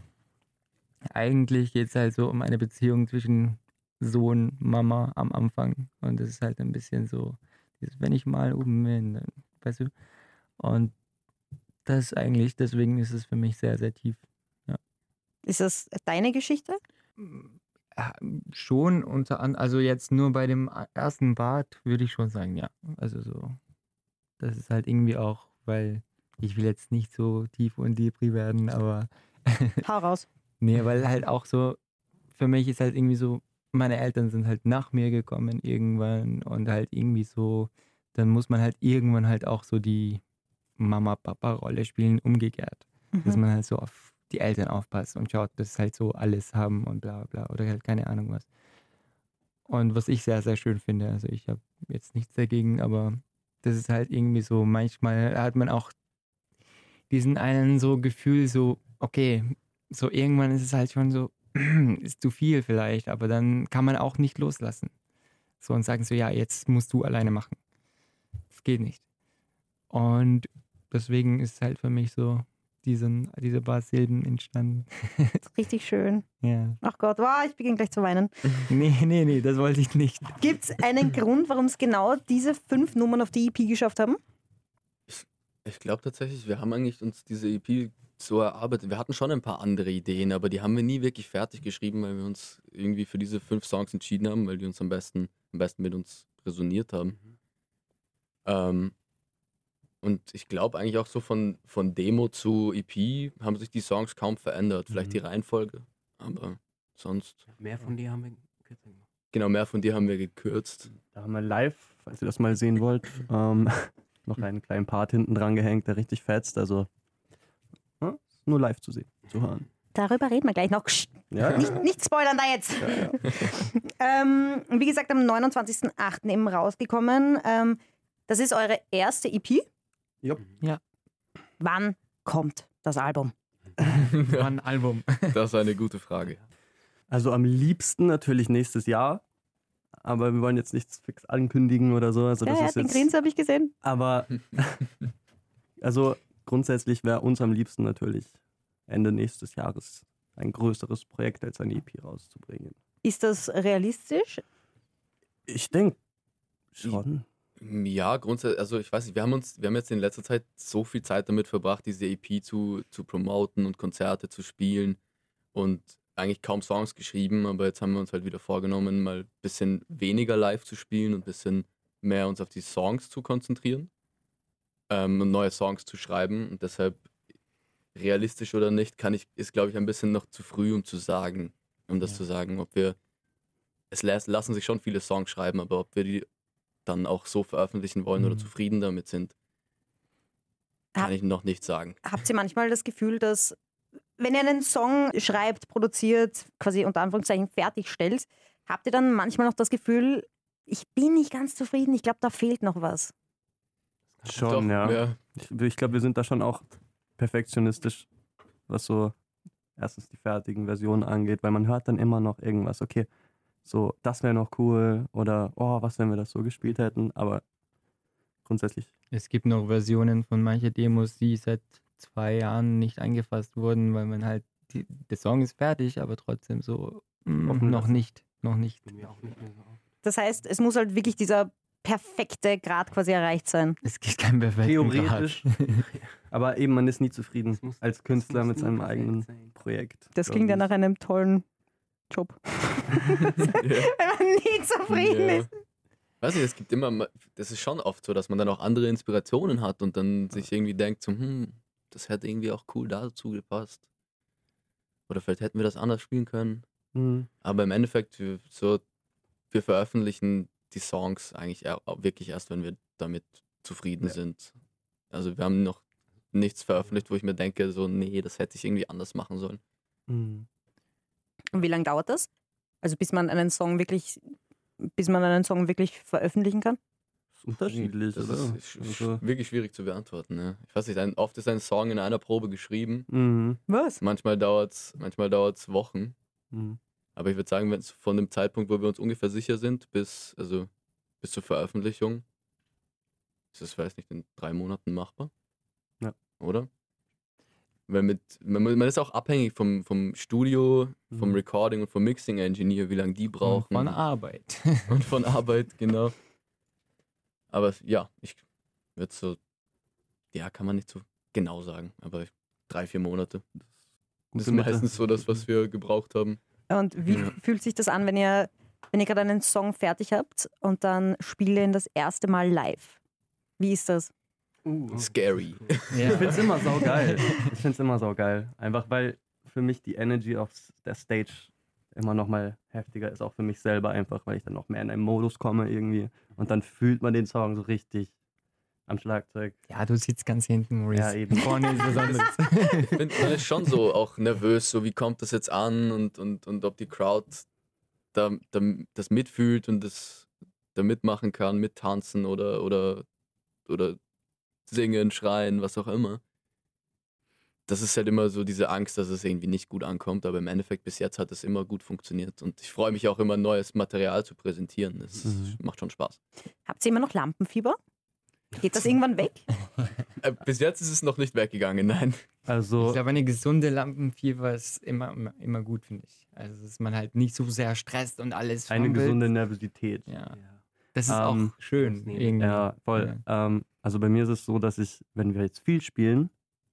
eigentlich geht es halt so um eine Beziehung zwischen Sohn, Mama am Anfang. Und das ist halt ein bisschen so, dieses, wenn ich mal oben bin, dann, weißt du. Und das ist eigentlich, deswegen ist es für mich sehr, sehr tief. Ist das deine Geschichte? Ja, schon unter anderem, also jetzt nur bei dem ersten Part würde ich schon sagen, ja. Also so, das ist halt irgendwie auch, weil ich will jetzt nicht so tief und Depri werden, aber Hau raus. nee, weil halt auch so, für mich ist halt irgendwie so, meine Eltern sind halt nach mir gekommen irgendwann und halt irgendwie so, dann muss man halt irgendwann halt auch so die Mama-Papa-Rolle spielen, umgekehrt. Dass Mhm. man halt so auf die Eltern aufpasst und schaut, dass sie halt so alles haben und bla bla oder halt keine Ahnung was. Und was ich sehr, sehr schön finde, also ich habe jetzt nichts dagegen, aber das ist halt irgendwie so, manchmal hat man auch diesen einen so Gefühl, so, okay, so irgendwann ist es halt schon so, ist zu viel vielleicht, aber dann kann man auch nicht loslassen. So und sagen so, ja, jetzt musst du alleine machen. Das geht nicht. Und deswegen ist halt für mich so diesen, diese paar Silben entstanden. Richtig schön. Ja. Ach Gott, wow, ich beginne gleich zu weinen. Nee, nee, nee, das wollte ich nicht. Gibt es einen Grund, warum es genau diese fünf Nummern auf die E P geschafft haben? Ich glaube tatsächlich, wir haben eigentlich uns diese E P so erarbeitet. Wir hatten schon ein paar andere Ideen, aber die haben wir nie wirklich fertig geschrieben, weil wir uns irgendwie für diese fünf Songs entschieden haben, weil die uns am besten, am besten mit uns resoniert haben. Ähm, und ich glaube eigentlich auch so von, von Demo zu E P haben sich die Songs kaum verändert. Vielleicht Mhm. die Reihenfolge, aber sonst. Mehr von dir haben wir kürzer gemacht. Genau, mehr von dir haben wir gekürzt. Da haben wir live, falls ihr das mal sehen wollt, ähm, noch einen kleinen Part hinten dran gehängt, der richtig fetzt. Also ja, ist nur live zu sehen, zu hören. Darüber reden wir gleich noch. Psst, Ja, nicht, nicht spoilern da jetzt. ähm, wie gesagt, am neunundzwanzigsten achten eben rausgekommen. Ähm, das ist eure erste E P. Jupp. Wann kommt das Album? War ein Album. Das ist eine gute Frage. Also am liebsten natürlich nächstes Jahr. Aber wir wollen jetzt nichts fix ankündigen oder so. Also Ja, das ja, ist den jetzt, Grins habe ich gesehen. aber also grundsätzlich wäre uns am liebsten natürlich Ende nächstes Jahres ein größeres Projekt als ein E P rauszubringen. Ist das realistisch? Ich denke schon. Ja, grundsätzlich, also ich weiß nicht, wir haben uns, wir haben jetzt in letzter Zeit so viel Zeit damit verbracht, diese E P zu, zu promoten und Konzerte zu spielen und eigentlich kaum Songs geschrieben, aber jetzt haben wir uns halt wieder vorgenommen, mal ein bisschen weniger live zu spielen und ein bisschen mehr uns auf die Songs zu konzentrieren ähm, und neue Songs zu schreiben und deshalb realistisch oder nicht, kann ich, ist glaube ich ein bisschen noch zu früh, um zu sagen, um das Ja. zu sagen, ob wir, es lässt, lassen sich schon viele Songs schreiben, aber ob wir die dann auch so veröffentlichen wollen oder Mhm. zufrieden damit sind, kann Hab- ich noch nicht sagen. Habt ihr manchmal das Gefühl, dass, wenn ihr einen Song schreibt, produziert, quasi unter Anführungszeichen fertigstellt, habt ihr dann manchmal noch das Gefühl, ich bin nicht ganz zufrieden, ich glaube, da fehlt noch was? Schon, Doch, ja. ja. Ich, ich glaube, wir sind da schon auch perfektionistisch, was so erstens die fertigen Versionen angeht, weil man hört dann immer noch irgendwas, okay, so, das wäre noch cool oder, oh, was, wenn wir das so gespielt hätten, aber grundsätzlich, Es gibt noch Versionen von manchen Demos, die seit zwei Jahren nicht angefasst wurden, weil man halt, die, der Song ist fertig, aber trotzdem so, mm, Offen noch lassen. nicht, noch nicht. Bei mir auch nicht mehr so oft. Das heißt, es muss halt wirklich dieser perfekte Grad quasi erreicht sein. Es gibt keinen perfekten theoretisch, Grad. aber eben, man ist nie zufrieden Es muss- als es Künstler muss mit nie seinem perfekt eigenen sein. Projekt. Das glaub klingt ja ich. nach einem tollen Job. Wenn man nie zufrieden Ja. ist. Weiß nicht, es gibt immer, ma- das ist schon oft so, dass man dann auch andere Inspirationen hat und dann sich irgendwie denkt, so, hm, das hätte irgendwie auch cool dazu gepasst. Oder vielleicht hätten wir das anders spielen können. Mhm. Aber im Endeffekt, wir, so, wir veröffentlichen die Songs eigentlich eher, auch wirklich erst, wenn wir damit zufrieden Ja. sind. Also wir haben noch nichts veröffentlicht, wo ich mir denke, so, nee, das hätte ich irgendwie anders machen sollen. Mhm. Und wie lange dauert das? Also bis man einen Song wirklich, bis man einen Song wirklich veröffentlichen kann? Das ist unterschiedlich, Das oder? ist sch- sch- Also, wirklich schwierig zu beantworten. Ne? Ich weiß nicht, ein, oft ist ein Song in einer Probe geschrieben. mhm. Was? Manchmal dauert es manchmal dauert's Wochen. Mhm. Aber ich würde sagen, wenn es von dem Zeitpunkt, wo wir uns ungefähr sicher sind, bis, also, bis zur Veröffentlichung, ist es, weiß nicht, in drei Monaten machbar. Ja. Oder? Weil mit, man, man ist auch abhängig vom, vom Studio, vom Mhm. Recording und vom Mixing-Engineer, wie lange die Und brauchen. von Arbeit. und von Arbeit, genau. Aber ja, ich würde so, ja, kann man nicht so genau sagen, aber drei, vier Monate. Das Gute ist Mitte. meistens so das, was wir gebraucht haben. Und wie Ja. fühlt sich das an, wenn ihr, wenn ihr gerade einen Song fertig habt und dann spielt ihr ihn das erste Mal live? Wie ist das? Uh. Scary. Ich Ja. finde es immer saugeil. Ich finde es immer saugeil. Einfach weil für mich die Energy auf der Stage immer noch mal heftiger ist, auch für mich selber einfach, weil ich dann noch mehr in einen Modus komme irgendwie. Und dann fühlt man den Song so richtig am Schlagzeug. Ja, du sitzt ganz hinten, Maurice. Ja, eben. Vorne ist was anderes. Ich finde, man ist schon so auch nervös, so wie kommt das jetzt an und, und, und ob die Crowd da, da, das mitfühlt und das da mitmachen kann, mittanzen oder, oder, oder singen, schreien, was auch immer. Das ist halt immer so diese Angst, dass es irgendwie nicht gut ankommt, aber im Endeffekt bis jetzt hat es immer gut funktioniert und ich freue mich auch immer, neues Material zu präsentieren. Das Mhm. macht schon Spaß. Habt ihr immer noch Lampenfieber? Geht das irgendwann weg? Äh, bis jetzt ist es noch nicht weggegangen, nein. Ich Also, glaube, eine gesunde Lampenfieber ist immer, immer, immer gut, finde ich. Also, dass man halt nicht so sehr stresst und alles eine fummelt. gesunde Nervosität. Ja, Ja. das ist Ähm, auch schön. rausnehmen. Irgendwie. Ja, voll. Ähm, also bei mir ist es so, dass ich, wenn wir jetzt viel spielen,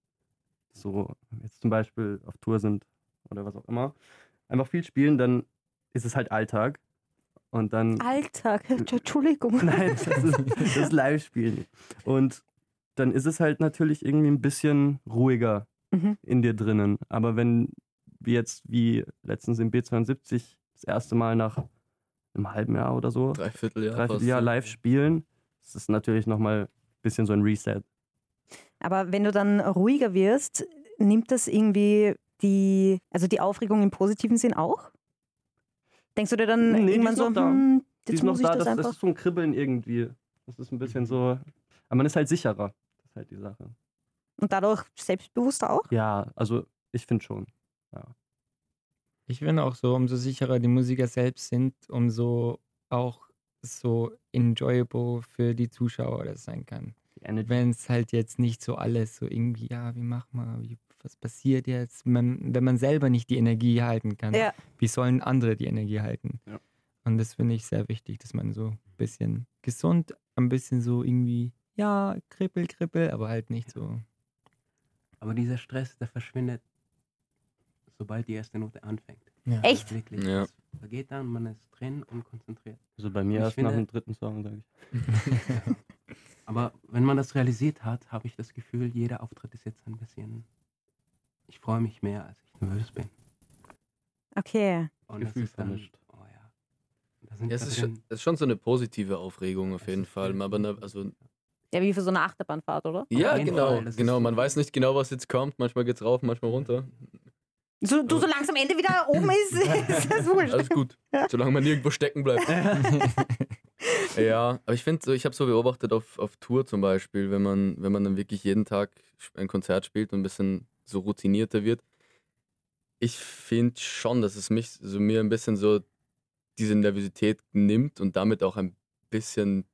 so jetzt zum Beispiel auf Tour sind oder was auch immer, einfach viel spielen, dann ist es halt Alltag. Und dann. Alltag, Entschuldigung. Nein, das ist, das ist Live-Spielen. Und dann ist es halt natürlich irgendwie ein bisschen ruhiger Mhm. in dir drinnen. Aber wenn wir jetzt wie letztens im B zweiundsiebzig das erste Mal nach einem halben Jahr oder so, Dreivierteljahr. dreiviertel fast, Jahr ja. live spielen, ist es natürlich nochmal ein bisschen so ein Reset. Aber wenn du dann ruhiger wirst, nimmt das irgendwie die, also die Aufregung im positiven Sinn auch? Denkst du dir dann Nee, die irgendwann ist so, noch da. hm, Die jetzt ist noch muss ich da, das das, das einfach... ist so ein Kribbeln irgendwie. Das ist ein bisschen Mhm. so, aber man ist halt sicherer. Das ist halt die Sache. Und dadurch selbstbewusster auch? Ja, also ich finde schon. Ich finde auch so, umso sicherer die Musiker selbst sind, umso auch so enjoyable für die Zuschauer das sein kann. Die Energy. Wenn es halt jetzt nicht so alles so irgendwie, ja, wie machen wir, wie was passiert jetzt, man, wenn man selber nicht die Energie halten kann, Ja. wie sollen andere die Energie halten? Ja. Und das finde ich sehr wichtig, dass man so ein bisschen gesund, ein bisschen so irgendwie, ja, kribbel, kribbel, aber halt nicht so. Aber dieser Stress, der verschwindet, sobald die erste Note anfängt. Ja. Echt? Wirklich. Ja. Es vergeht dann, man ist drin und konzentriert. Also bei mir Ich erst nach finde- dem dritten Song, sage ich. Aber wenn man das realisiert hat, habe ich das Gefühl, jeder Auftritt ist jetzt ein bisschen. Ich freue mich mehr, als ich nervös bin. Okay. Und das Gefühl ist dann, vermischt. oh ja. Da sind Ja, es da ist, drin- schon, es ist schon so eine positive Aufregung auf Es jeden ist Fall. viel- Aber ne, also, Ja, wie für so eine Achterbahnfahrt, oder? ja, jeden genau, Fall, das ist genau. so- Man weiß nicht genau, was jetzt kommt. Manchmal geht's rauf, manchmal runter. So, du, solange es am Ende wieder oben ist, ist das wurscht. Alles gut, solange man nirgendwo stecken bleibt. Ja, aber ich finde, so, ich habe so beobachtet auf, auf Tour zum Beispiel, wenn man, wenn man dann wirklich jeden Tag ein Konzert spielt und ein bisschen so routinierter wird. Ich finde schon, dass es mich so mir ein bisschen so diese Nervosität nimmt und damit auch ein bisschen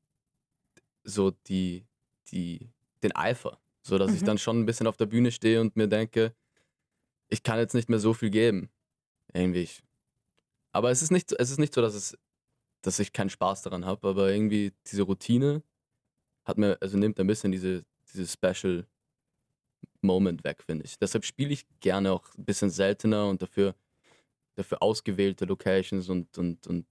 so die, die, den Eifer. So dass ich Mhm. dann schon ein bisschen auf der Bühne stehe und mir denke, ich kann jetzt nicht mehr so viel geben. Irgendwie. Ich- Aber es ist nicht, es ist nicht so, dass es, dass ich keinen Spaß daran habe, aber irgendwie diese Routine hat mir, also nimmt ein bisschen diese, diese Special Moment weg, finde ich. Deshalb spiele ich gerne auch ein bisschen seltener und dafür, dafür ausgewählte Locations und, und, und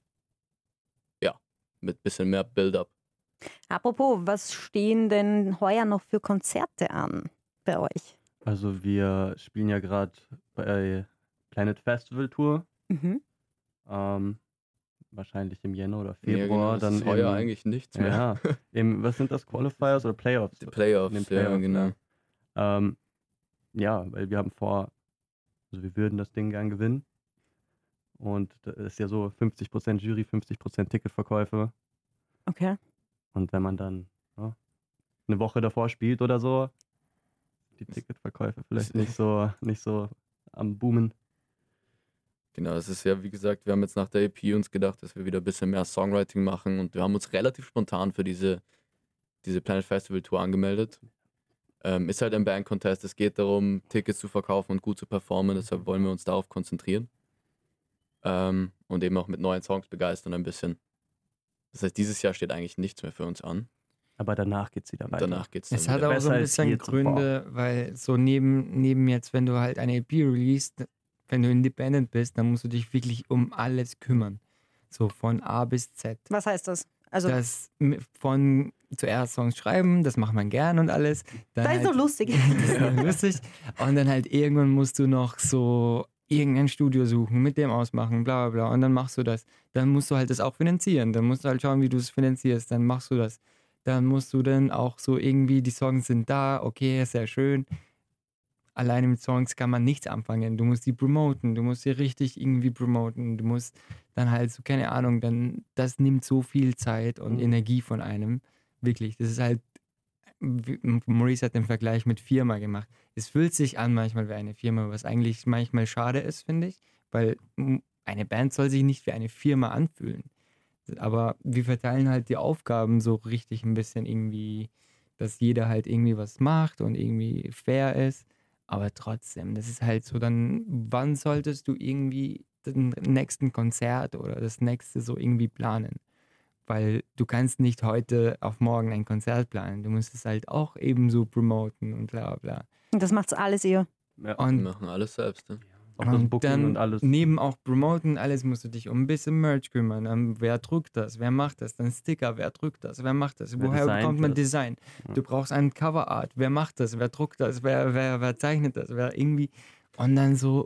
ja, mit ein bisschen mehr Build-up. Apropos, was stehen denn heuer noch für Konzerte an bei euch? Also wir spielen ja gerade bei Planet Festival Tour. Mhm. Ähm, wahrscheinlich im Jänner oder Ja, Februar. genau, das dann ist heuer im, eigentlich nichts mehr. Ja, im, was sind das, Qualifiers oder Playoffs? Die Playoffs, In den ja, Playoffs, genau. Ähm, ja, weil wir haben vor, also wir würden das Ding gern gewinnen. Und das ist ja so fünfzig Prozent Jury, fünfzig Prozent Ticketverkäufe. Okay. Und wenn man dann ja, eine Woche davor spielt oder so, die Ticketverkäufe vielleicht nicht so, nicht so am Boomen. Genau, es ist ja, wie gesagt, wir haben jetzt nach der E P uns gedacht, dass wir wieder ein bisschen mehr Songwriting machen und wir haben uns relativ spontan für diese, diese Planet Festival Tour angemeldet. Ähm, ist halt ein Band-Contest, es geht darum, Tickets zu verkaufen und gut zu performen, deshalb wollen wir uns darauf konzentrieren. Ähm, und eben auch mit neuen Songs begeistern ein bisschen. Das heißt, dieses Jahr steht eigentlich nichts mehr für uns an. Aber danach geht es wieder Und weiter. danach geht es Es dann hat wieder. auch so besser ein als bisschen je zuvor. Gründe, weil so neben, neben jetzt, wenn du halt eine E P releast, wenn du independent bist, dann musst du dich wirklich um alles kümmern. So von A bis Z. Was heißt das? Also, Das m- von zuerst Songs schreiben, das macht man gern und alles. Dann das ist halt, so lustig. das ist noch lustig. Und dann halt irgendwann musst du noch so irgendein Studio suchen, mit dem ausmachen, bla bla bla. Und dann machst du das. Dann musst du halt das auch finanzieren. Dann musst du halt schauen, wie du es finanzierst. Dann machst du das. Dann musst du dann auch so irgendwie, die Songs sind da, okay, sehr schön. Alleine mit Songs kann man nichts anfangen. Du musst die promoten, du musst sie richtig irgendwie promoten. Du musst dann halt so, keine Ahnung, dann das nimmt so viel Zeit und Mhm. Energie von einem. Wirklich, das ist halt, wie- Maurice hat den Vergleich mit Firma gemacht. Es fühlt sich an manchmal wie eine Firma, was eigentlich manchmal schade ist, finde ich, weil mm, eine Band soll sich nicht wie eine Firma anfühlen. Aber wir verteilen halt die Aufgaben so richtig ein bisschen irgendwie, dass jeder halt irgendwie was macht und irgendwie fair ist. Aber trotzdem, das ist halt so dann, wann solltest du irgendwie den nächsten Konzert oder das nächste so irgendwie planen? Weil du kannst nicht heute auf morgen ein Konzert planen. Du musst es halt auch ebenso promoten und bla bla. Das macht's alles ihr. Ja, Wir Und machen alles selbst. Ne? auch das und Booking dann und alles. neben auch Promoten, alles musst du dich um ein bisschen Merch kümmern. Um, wer druckt das? Wer macht das? Dann Sticker, wer druckt das? Wer macht das? Wer Woher designt bekommt man das? Design? Ja. Du brauchst ein Coverart. Wer macht das? Wer druckt das? Wer, wer, wer zeichnet das? Wer irgendwie. Und dann so,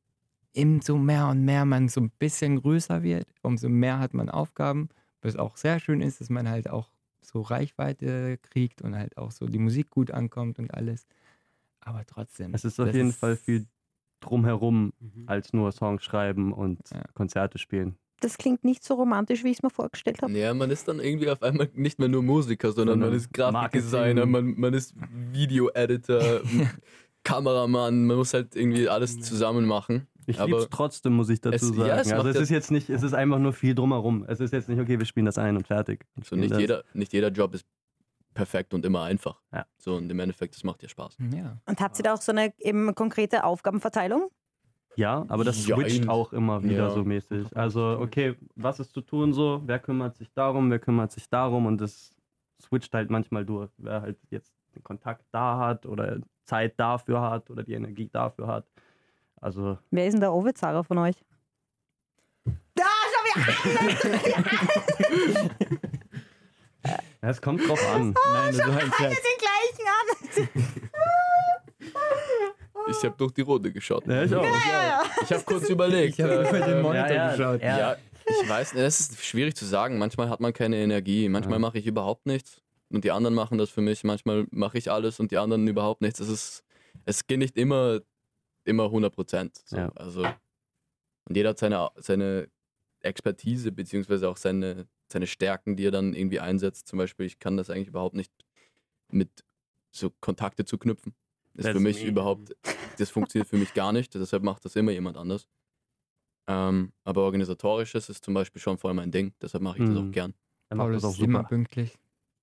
umso mehr und mehr man so ein bisschen größer wird, umso mehr hat man Aufgaben. Was auch sehr schön ist, dass man halt auch so Reichweite kriegt und halt auch so die Musik gut ankommt und alles. Aber trotzdem. Es ist auf das jeden ist- Fall viel drumherum Mhm. als nur Songs schreiben und Ja. Konzerte spielen. Das klingt nicht so romantisch, wie ich es mir vorgestellt habe. Ja, man ist dann irgendwie auf einmal nicht mehr nur Musiker, sondern Sondern man ist Grafikdesigner, Marketing. man, man ist Video-Editor, Kameramann, man muss halt irgendwie alles zusammen machen. Ich Aber liebe es trotzdem, muss ich dazu es- sagen. ja, es also macht es ja- ist jetzt nicht, es ist einfach nur viel drumherum. Es ist jetzt nicht, okay, wir spielen das ein und fertig. Und So spielen nicht das. jeder, nicht jeder Job ist perfekt und immer einfach. Ja. So, und im Endeffekt, das macht ja Spaß. Ja. Und habt ihr da auch so eine eben konkrete Aufgabenverteilung? Ja, aber das Ja, switcht eben. auch immer wieder Ja. so mäßig. Also, okay, was ist zu tun so? Wer kümmert sich darum? Wer kümmert sich darum? Und das switcht halt manchmal durch. Wer halt jetzt den Kontakt da hat oder Zeit dafür hat oder die Energie dafür hat. Also, Wer ist denn der Ovezara von euch? Da, schau mir an! ja, es kommt drauf an. Nein, das war ein Scherz. Den gleichen an! Ich habe durch die Runde geschaut. Ja, ich auch. Ich habe kurz überlegt. Ich habe äh, über den Monitor ja, ja, geschaut. ja. Ja, ich weiß nicht, es ist schwierig zu sagen. Manchmal hat man keine Energie, manchmal Ja. mache ich überhaupt nichts und die anderen machen das für mich. Manchmal mache ich alles und die anderen überhaupt nichts. Es ist, es geht nicht immer, immer hundert Prozent. So. Ja. Also, und jeder hat seine, seine Expertise beziehungsweise auch seine, seine Stärken, die er dann irgendwie einsetzt. Zum Beispiel, ich kann das eigentlich überhaupt nicht mit so Kontakte zu knüpfen. Das ist Das für mich ist- überhaupt, das funktioniert für mich gar nicht. Deshalb macht das immer jemand anders. Ähm, aber organisatorisches ist zum Beispiel schon voll mein Ding, deshalb mache ich das Mhm. auch gern. Er macht Paul das ist auch immer super. pünktlich.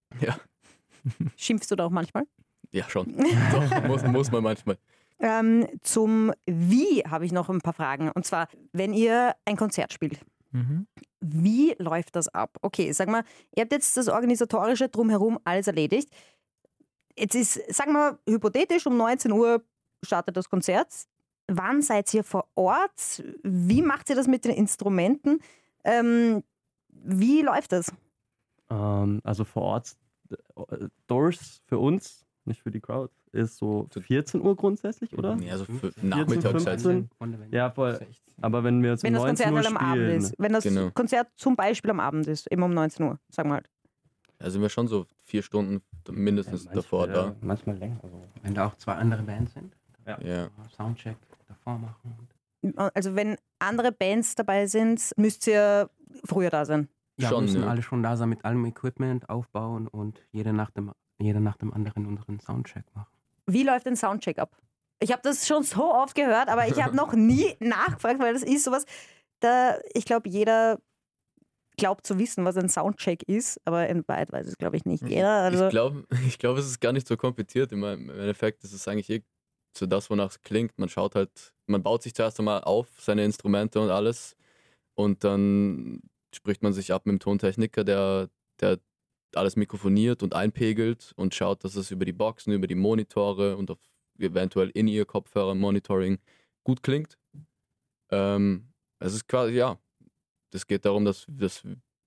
Schimpfst du da auch manchmal? Ja, schon. Doch, muss, muss man manchmal. Ähm, zum Wie habe ich noch ein paar Fragen. Und zwar, wenn ihr ein Konzert spielt, Mhm. wie läuft das ab? Okay, sag mal, ihr habt jetzt das Organisatorische drumherum alles erledigt. Jetzt ist, sagen wir hypothetisch, um neunzehn Uhr startet das Konzert. Wann seid ihr vor Ort? Wie macht ihr das mit den Instrumenten? Ähm, wie läuft das? Ähm, also vor Ort, äh, Doors für uns, nicht für die Crowd, ist so vierzehn Uhr grundsätzlich, oder? Ja, so für vierzehn, Nachmittagszeit. fünfzehn. Ja, voll. Aber wenn wir jetzt Wenn um das Konzert neunzehn Uhr halt am Abend spielen, ist. Wenn das Genau. Konzert zum Beispiel am Abend ist, immer um neunzehn Uhr, sagen wir halt. Da sind wir schon so vier Stunden mindestens ja, davor manchmal, da. manchmal länger. Also. Wenn da auch zwei andere Bands sind, Ja. Soundcheck davor machen. Also wenn andere Bands dabei sind, müsst ihr früher da sein. Ja, Schon, müssen ja. alle schon da sein mit allem Equipment aufbauen und jeder nach dem, jeder nach dem anderen unseren Soundcheck machen. Wie läuft ein Soundcheck ab? Ich habe das schon so oft gehört, aber ich habe noch nie nachgefragt, weil das ist sowas, da ich glaube, jeder glaubt zu wissen, was ein Soundcheck ist, aber in Wahrheit weiß es, glaube ich, nicht jeder. Also, Ich glaube, ich glaub, es ist gar nicht so kompliziert. Im im Endeffekt ist es eigentlich eh so das, wonach es klingt. Man schaut halt, man baut sich zuerst einmal auf, seine Instrumente und alles. Und dann spricht man sich ab mit dem Tontechniker, der, der alles mikrofoniert und einpegelt und schaut, dass es über die Boxen, über die Monitore und auf eventuell In-Ear-Kopfhörer Monitoring gut klingt. Ähm, es ist quasi, ja, es geht darum, dass, dass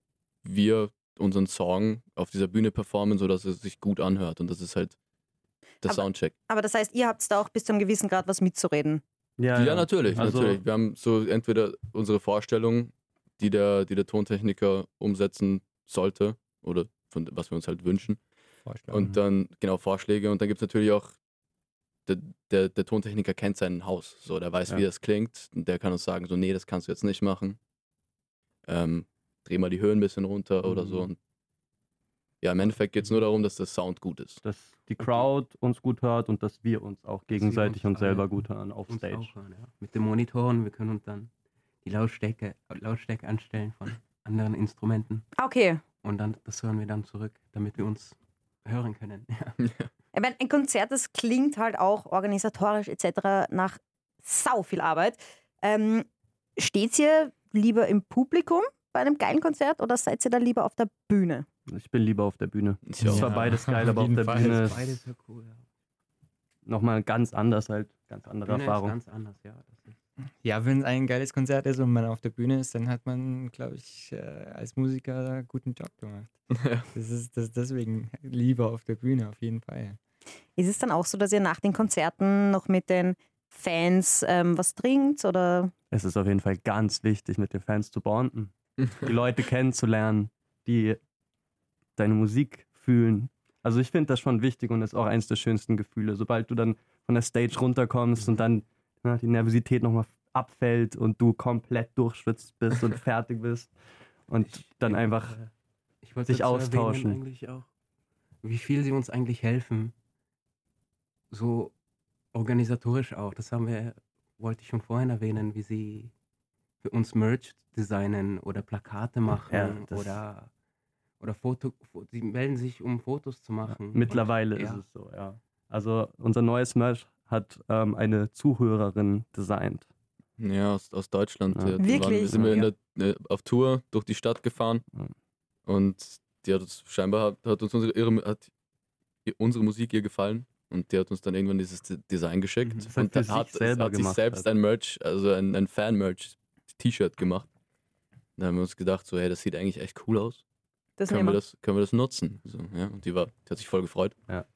wir unseren Song auf dieser Bühne performen, sodass es sich gut anhört. Und das ist halt der Aber- Soundcheck. aber das heißt, ihr habt da auch bis zu einem gewissen Grad was mitzureden. Ja, Ja, natürlich, Also- natürlich. Wir haben so entweder unsere Vorstellung, die der, die der Tontechniker umsetzen sollte oder von, was wir uns halt wünschen. Vorschlag. Und dann, genau, Vorschläge. Und dann gibt es natürlich auch, der, der, der Tontechniker kennt sein Haus. So, der weiß, Ja. wie das klingt. Und der kann uns sagen, so, nee, das kannst du jetzt nicht machen. Ähm, dreh mal die Höhen ein bisschen runter oder so. Mhm. Und ja, im Endeffekt geht es nur darum, dass der Sound gut ist. dass die Crowd uns gut hört und dass wir uns auch gegenseitig uns und selber alle- gut hören auf Uns Stage. auch hören, ja. Mit den Monitoren, wir können uns dann die Lautstärke, Lautstärke anstellen von anderen Instrumenten Ah, okay. und dann das hören wir dann zurück, damit wir uns hören können. Ja. Ich meine, ein Konzert, das klingt halt auch organisatorisch et cetera nach sau viel Arbeit. Ähm, steht ihr lieber im Publikum bei einem geilen Konzert oder seid ihr dann lieber auf der Bühne? Ich bin lieber auf der Bühne. Ich auch. Es war Ja, beides geil, auf aber auf jeden der Fall. Bühne ist Beides ja cool. Ja. nochmal ganz anders halt, ganz andere Bühne Erfahrung. ist ganz anders, ja. Das ist, Ja, wenn es ein geiles Konzert ist und man auf der Bühne ist, dann hat man, glaube ich, äh, als Musiker einen guten Job gemacht. Das ist das deswegen lieber auf der Bühne, auf jeden Fall. Ist es dann auch so, dass ihr nach den Konzerten noch mit den Fans ähm, was trinkt oder? Es ist auf jeden Fall ganz wichtig, mit den Fans zu bonden, die Leute kennenzulernen, die deine Musik fühlen. Also ich finde das schon wichtig und ist auch eins der schönsten Gefühle. Sobald du dann von der Stage runterkommst und dann na, die Nervosität nochmal abfällt und du komplett durchschwitzt bist und fertig bist und dann ich- einfach äh, ich wollte sich dazu erwähnen austauschen. Eigentlich auch, wie viel sie uns eigentlich helfen. So organisatorisch auch. Das haben wir, wollte ich schon vorhin erwähnen, wie sie für uns Merch designen oder Plakate machen Ja, das- oder, Oder Foto, Fo- sie melden sich, um Fotos zu machen. Mittlerweile Und, ist ja. es so, ja. Also unser neues Merch hat ähm, eine Zuhörerin designt. Ja, aus, aus Deutschland. Ja. Ja. Da Wirklich? Waren, wir sind wir Ja. in der, äh, auf Tour durch die Stadt gefahren Ja. und die hat uns scheinbar hat, hat uns unsere, ihre, hat ihr- unsere Musik ihr gefallen und die hat uns dann irgendwann dieses D- Design geschickt Mhm. Das hat und für da sich hat, selber hat sich gemacht, selbst also. ein Merch, also ein, ein Fan-Merch-T-Shirt gemacht. Da haben wir uns gedacht, so, hey, das sieht eigentlich echt cool aus. Das Können wir nehmen wir. das, können wir das nutzen? So, ja, und die, war, die hat sich voll gefreut.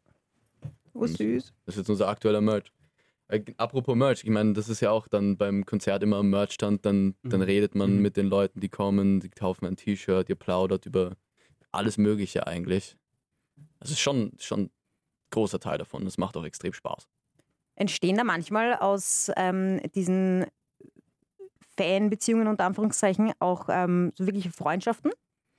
Oh, süß. Das ist jetzt unser aktueller Merch. Äh, apropos Merch, ich meine, das ist ja auch dann beim Konzert immer am Merchstand, dann, dann Mhm. redet man Mhm. mit den Leuten, die kommen, die kaufen ein T-Shirt, ihr plaudert über alles Mögliche eigentlich. Das ist schon, schon ein großer Teil davon. Das macht auch extrem Spaß. Entstehen da manchmal aus ähm, diesen Fanbeziehungen unter Anführungszeichen auch ähm, so wirkliche Freundschaften?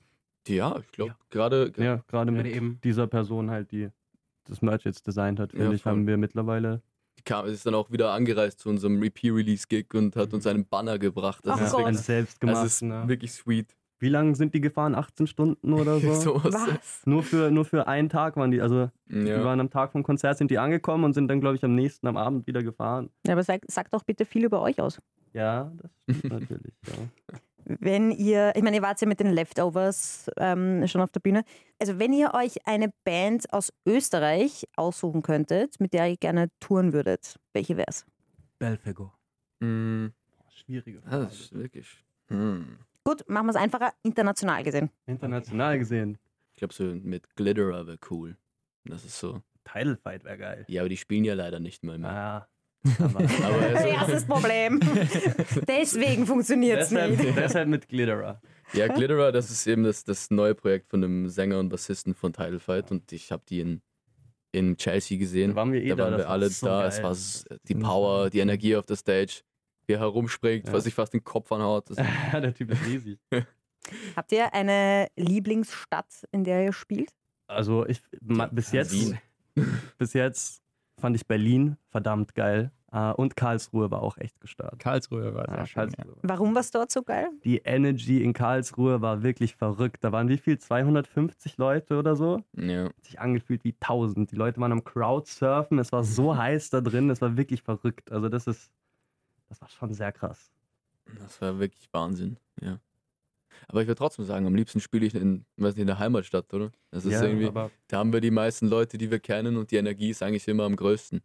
Ja, ich glaube, Ja. gerade Ja, gerade mit Gerade eben. dieser Person halt, die das Merch jetzt designt hat, Ja, finde ich, voll. haben wir mittlerweile. die kam, ist dann auch wieder angereist zu unserem E P-Release-Gig und hat uns einen Banner gebracht. Das Ach ist Gott. ein wirklich, selbst das gemacht. ist Ne? wirklich sweet. Wie lange sind die gefahren? achtzehn Stunden oder so? Sowas. Was? Nur für, nur für einen Tag waren die. Also wir Ja. waren am Tag vom Konzert, sind die angekommen und sind dann, glaube ich, am nächsten am Abend wieder gefahren. Ja, aber sag, sagt doch bitte viel über euch aus. Ja, das stimmt natürlich. Ja. Wenn ihr, ich meine, ihr wart ja mit den Leftovers ähm, schon auf der Bühne. Also wenn ihr euch eine Band aus Österreich aussuchen könntet, mit der ihr gerne touren würdet, welche wär's? Belfego. Mm, Schwierige das Frage. ist wirklich. Hm. Gut, machen wir es einfacher, international gesehen. International gesehen. Ich glaube, so mit Glitterer wäre cool. Das ist so. Title Fight wäre geil. Ja, aber die spielen ja leider nicht mal mehr. Ah, aber Aber also, Erstes Problem. Deswegen funktioniert es deshalb, nicht. deshalb mit Glitterer. ja, Glitterer, das ist eben das, das neue Projekt von einem Sänger und Bassisten von Tidal Fight und ich habe die in, in Chelsea gesehen. Da waren wir eh da da, waren das wir war alle so da. geil. Es war s- die Power, die Energie auf der Stage, wie er herumspringt, Ja. was sich fast den Kopf anhaut. Das, Der Typ ist riesig. Habt ihr eine Lieblingsstadt, in der ihr spielt? Also ich ma, bis jetzt Wien. bis jetzt fand ich Berlin verdammt geil. Uh, und Karlsruhe war auch echt gestört. Karlsruhe war sehr Ja, schön. Ja. Karlsruhe. Warum war es dort so geil? Die Energy in Karlsruhe war wirklich verrückt. Da waren wie viel? zweihundertfünfzig Leute oder so? ja. Hat sich angefühlt wie tausend. Die Leute waren am Crowdsurfen. Es war so heiß da drin. Es war wirklich verrückt. Also das ist, das war schon sehr krass. Das war wirklich Wahnsinn, ja. Aber ich würde trotzdem sagen, am liebsten spiele ich in, weiß nicht, in der Heimatstadt, oder? Das ist ja, irgendwie, aber da haben wir die meisten Leute, die wir kennen und die Energie ist eigentlich immer am größten.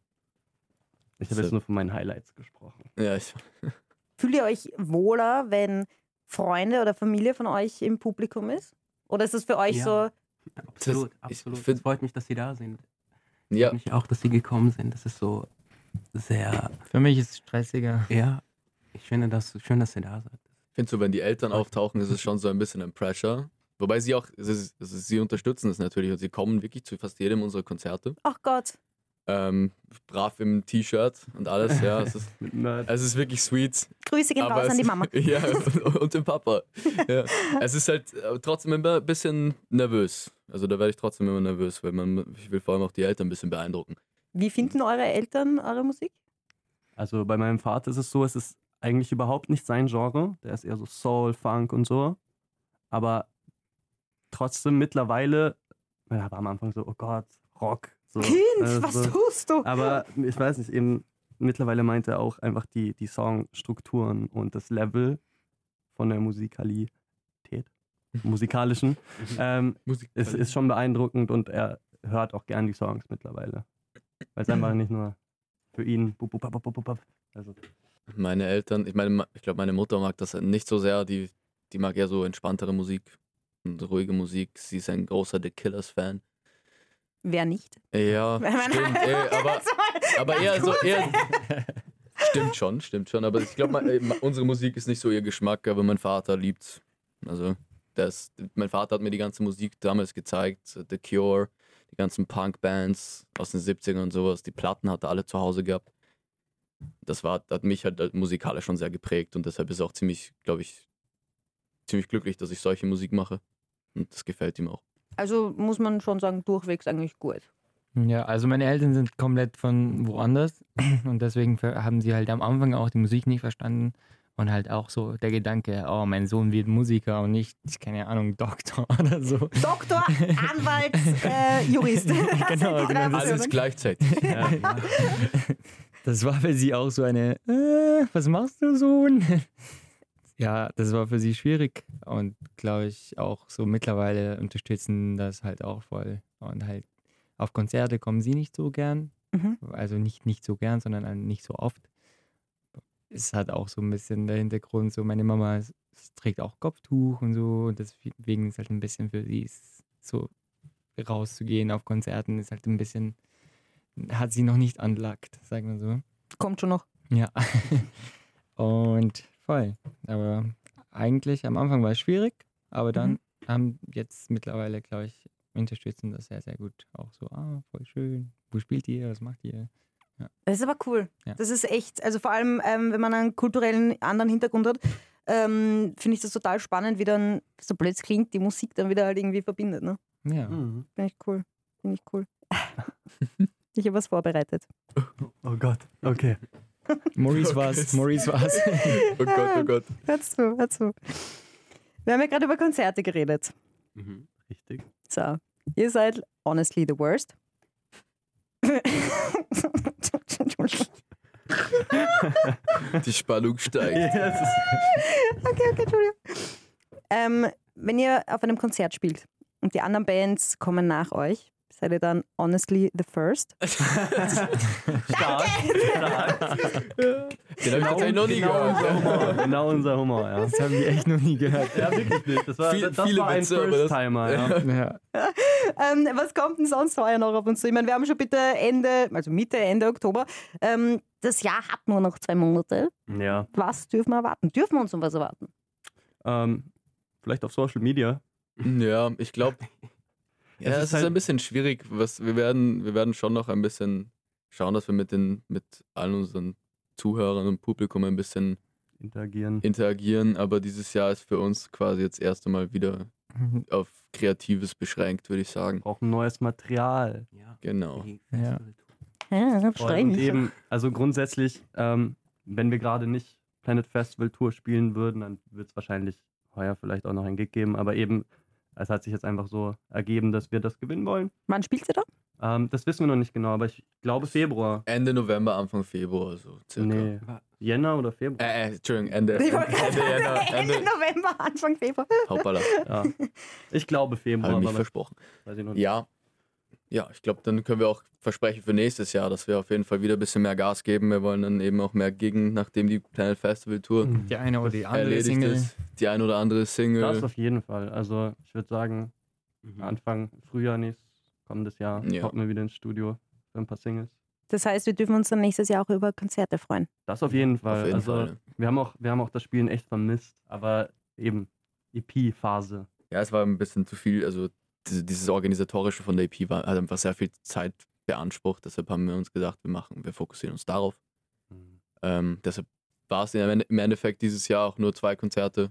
ich habe jetzt nur von meinen Highlights gesprochen. Ja, ich, Fühlt ihr euch wohler, wenn Freunde oder Familie von euch im Publikum ist? Oder ist es für euch Ja. so, Absolut, Das- ich absolut. find- Es freut mich, dass sie da sind. ja, Freut mich auch, dass sie gekommen sind. Das ist so sehr, Für mich ist es stressiger. ja, ich finde das schön, dass sie da sind. ich finde so, wenn die Eltern auftauchen, ist es schon so ein bisschen ein Pressure. Wobei sie auch, es ist, es ist, sie unterstützen es natürlich und sie kommen wirklich zu fast jedem unserer Konzerte. ach Gott, Ähm, brav im T-Shirt und alles, ja. Es ist, Mit Merch. es ist wirklich sweet. Grüße gehen aber raus es, an die Mama. Ja, und, und den Papa. Ja. Es ist halt äh, trotzdem ein bisschen nervös. Also da werde ich trotzdem immer nervös, weil man, ich will vor allem auch die Eltern ein bisschen beeindrucken. Wie finden eure Eltern eure Musik? Also bei meinem Vater ist es so, es ist eigentlich überhaupt nicht sein Genre. Der ist eher so Soul, Funk und so. Aber trotzdem mittlerweile, ja, war am Anfang so, oh Gott, Rock. So, Kind, äh, was so. tust du? Aber ich weiß nicht, eben mittlerweile meint er auch einfach die, die Songstrukturen und das Level von der Musikalität, musikalischen, ähm, Musik. ist, ist schon beeindruckend und er hört auch gern die Songs mittlerweile. Weil es einfach nicht nur für ihn, bup, bup, bup, bup, bup, bup. Also, Meine Eltern, ich meine, ich glaube, meine Mutter mag das nicht so sehr. Die, die mag eher so entspanntere Musik und ruhige Musik. Sie ist ein großer The Killers-Fan. Wer nicht? Ja, stimmt. Ey, aber, aber eher so, eher. Stimmt schon, stimmt schon. Aber ich glaube, unsere Musik ist nicht so ihr Geschmack, aber mein Vater liebt. Also, das, mein Vater hat mir die ganze Musik damals gezeigt. The Cure, die ganzen Punk-Bands aus den siebzigern und sowas. Die Platten hat er alle zu Hause gehabt. Das war, hat mich halt musikalisch schon sehr geprägt und deshalb ist er auch ziemlich, glaube ich, ziemlich glücklich, dass ich solche Musik mache. Und das gefällt ihm auch. Also muss man schon sagen, durchwegs eigentlich gut. Ja, also meine Eltern sind komplett von woanders und deswegen ver- haben sie halt am Anfang auch die Musik nicht verstanden, Und halt auch so der Gedanke, oh, mein Sohn wird Musiker und nicht, keine Ahnung, Doktor oder so. Doktor, Anwalt, äh, Jurist. Genau, genau, das Alles gleichzeitig. Ja, ja. Das war für sie auch so eine, äh, was machst du, Sohn? Ja, das war für sie schwierig und glaube ich auch so mittlerweile unterstützen das halt auch voll. Und halt auf Konzerte kommen sie nicht so gern, Mhm. also nicht, nicht so gern, sondern nicht so oft. Es hat auch so ein bisschen der Hintergrund, so meine Mama s- trägt auch Kopftuch und so, und deswegen ist halt ein bisschen für sie s- so rauszugehen auf Konzerten ist halt ein bisschen, hat sie noch nicht anlagt, sagen wir so. Kommt schon noch. Ja. Und voll. Aber eigentlich am Anfang war es schwierig, aber dann Mhm. haben jetzt mittlerweile, glaube ich, unterstützen das sehr, sehr gut. Auch so, ah, voll schön. Wo spielt ihr? Was macht ihr? Das ist aber cool. Ja. Das ist echt, also vor allem, ähm, wenn man einen kulturellen anderen Hintergrund hat, ähm, finde ich das total spannend, wie dann, so blöd es klingt, die Musik dann wieder halt irgendwie verbindet. Ne? Ja. Mhm. Finde ich cool. Finde ich cool. Ich habe was vorbereitet. Oh Gott, okay. Maurice war's. Maurice war's. Oh Gott, oh Gott. Hör zu, hör zu. Wir haben ja gerade über Konzerte geredet. Mhm. Richtig. So, ihr seid honestly the worst. Die Spannung steigt. Ja, es ist Okay, okay, Entschuldigung. Ähm, wenn ihr auf einem Konzert spielt und die anderen Bands kommen nach euch, seid ihr dann honestly the first? stark. stark. Den habe ich tatsächlich noch nie genau gehört. unser Humor. Genau unser Humor, ja. Das haben wir echt noch nie gehört. Ja, wirklich nicht. Das war, Viel- das viele war ein Witze, aber das- First-Timer, ja. Ja. Ähm, was kommt denn sonst heuer noch auf uns zu? Ich meine, wir haben schon bitte Ende, also Mitte, Ende Oktober. Ähm, das Jahr hat nur noch zwei Monate. Ja. Was dürfen wir erwarten? Dürfen wir uns um was erwarten? Ähm, vielleicht auf Social Media. Ja, ich glaube, ja, Es es ist ist halt- ein bisschen schwierig. Was, wir, werden, wir werden schon noch ein bisschen schauen, dass wir mit, den, mit allen unseren Zuhörern und Publikum ein bisschen Interagieren. interagieren, aber dieses Jahr ist für uns quasi jetzt erst einmal wieder auf Kreatives beschränkt, würde ich sagen. Brauchen neues Material. Ja. Genau. Die Ja. Ja, Voll. streng. Und eben, also grundsätzlich, ähm, wenn wir gerade nicht Planet Festival Tour spielen würden, dann wird es wahrscheinlich heuer vielleicht auch noch ein Gig geben, aber eben, es hat sich jetzt einfach so ergeben, dass wir das gewinnen wollen. Wann spielt ihr da? Ähm, das wissen wir noch nicht genau, aber ich glaube Februar. Ende November, Anfang Februar, so circa. Nee, Jänner oder Februar? Äh, äh, Entschuldigung, Ende, Ich Ende, wollte gerade Ende, sagen, Jänner, Ende Ende, November, Anfang Februar. Hoppala, Ja. Ich glaube Februar, habe ich mich aber versprochen. weiß ich noch nicht. Ja, ja, ich glaube, dann können wir auch versprechen für nächstes Jahr, dass wir auf jeden Fall wieder ein bisschen mehr Gas geben. Wir wollen dann eben auch mehr giggen, nachdem die Planet Festival Tour Die eine oder die andere erledigt Single. ist. Die ein oder andere Das Single. auf jeden Fall. Also ich würde sagen, Mhm. Anfang Frühjahr nächstes kommendes Jahr Ja. kommen wir wieder ins Studio für ein paar Singles. Das heißt, wir dürfen uns dann nächstes Jahr auch über Konzerte freuen. Das auf jeden Fall. Auf jeden also Fall. wir haben auch, wir haben auch das Spielen echt vermisst, aber eben E P-Phase. Ja, es war ein bisschen zu viel, also diese, dieses Organisatorische von der E P war, hat einfach sehr viel Zeit beansprucht, deshalb haben wir uns gedacht, wir machen, wir fokussieren uns darauf. Ähm, deshalb war es im Ende- im Endeffekt dieses Jahr auch nur zwei Konzerte.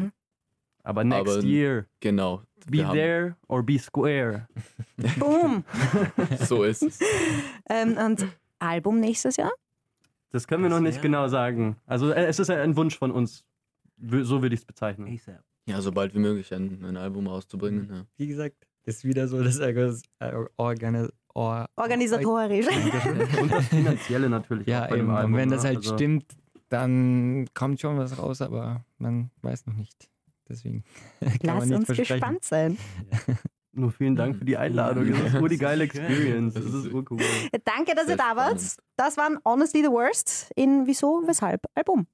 Aber next Aber- year, Genau. be wir haben- there or be square. Boom! So ist es. ähm, und Album nächstes Jahr? Das können wir noch Das nicht wär- genau sagen. Also äh, es ist ein Wunsch von uns. W- So würde ich es bezeichnen. ASAP. Ja, so bald wie möglich ein, ein Album rauszubringen. Ja. Wie gesagt, ist wieder so das Organ- äh, Organi Or Organisatorisch. Und das Finanzielle natürlich. Ja, auch bei dem eben. Album, Und wenn das ne? halt Also, stimmt, dann kommt schon was raus, aber man weiß noch nicht. Deswegen kann Lass man nicht uns versprechen. gespannt sein. Nur vielen Dank für die Einladung. Das ist nur die geile Experience. Das Das ist ist- urcool. Danke, dass ihr Sehr da wart. spannend. Das waren Honestly the Worst in Wieso, Weshalb Album.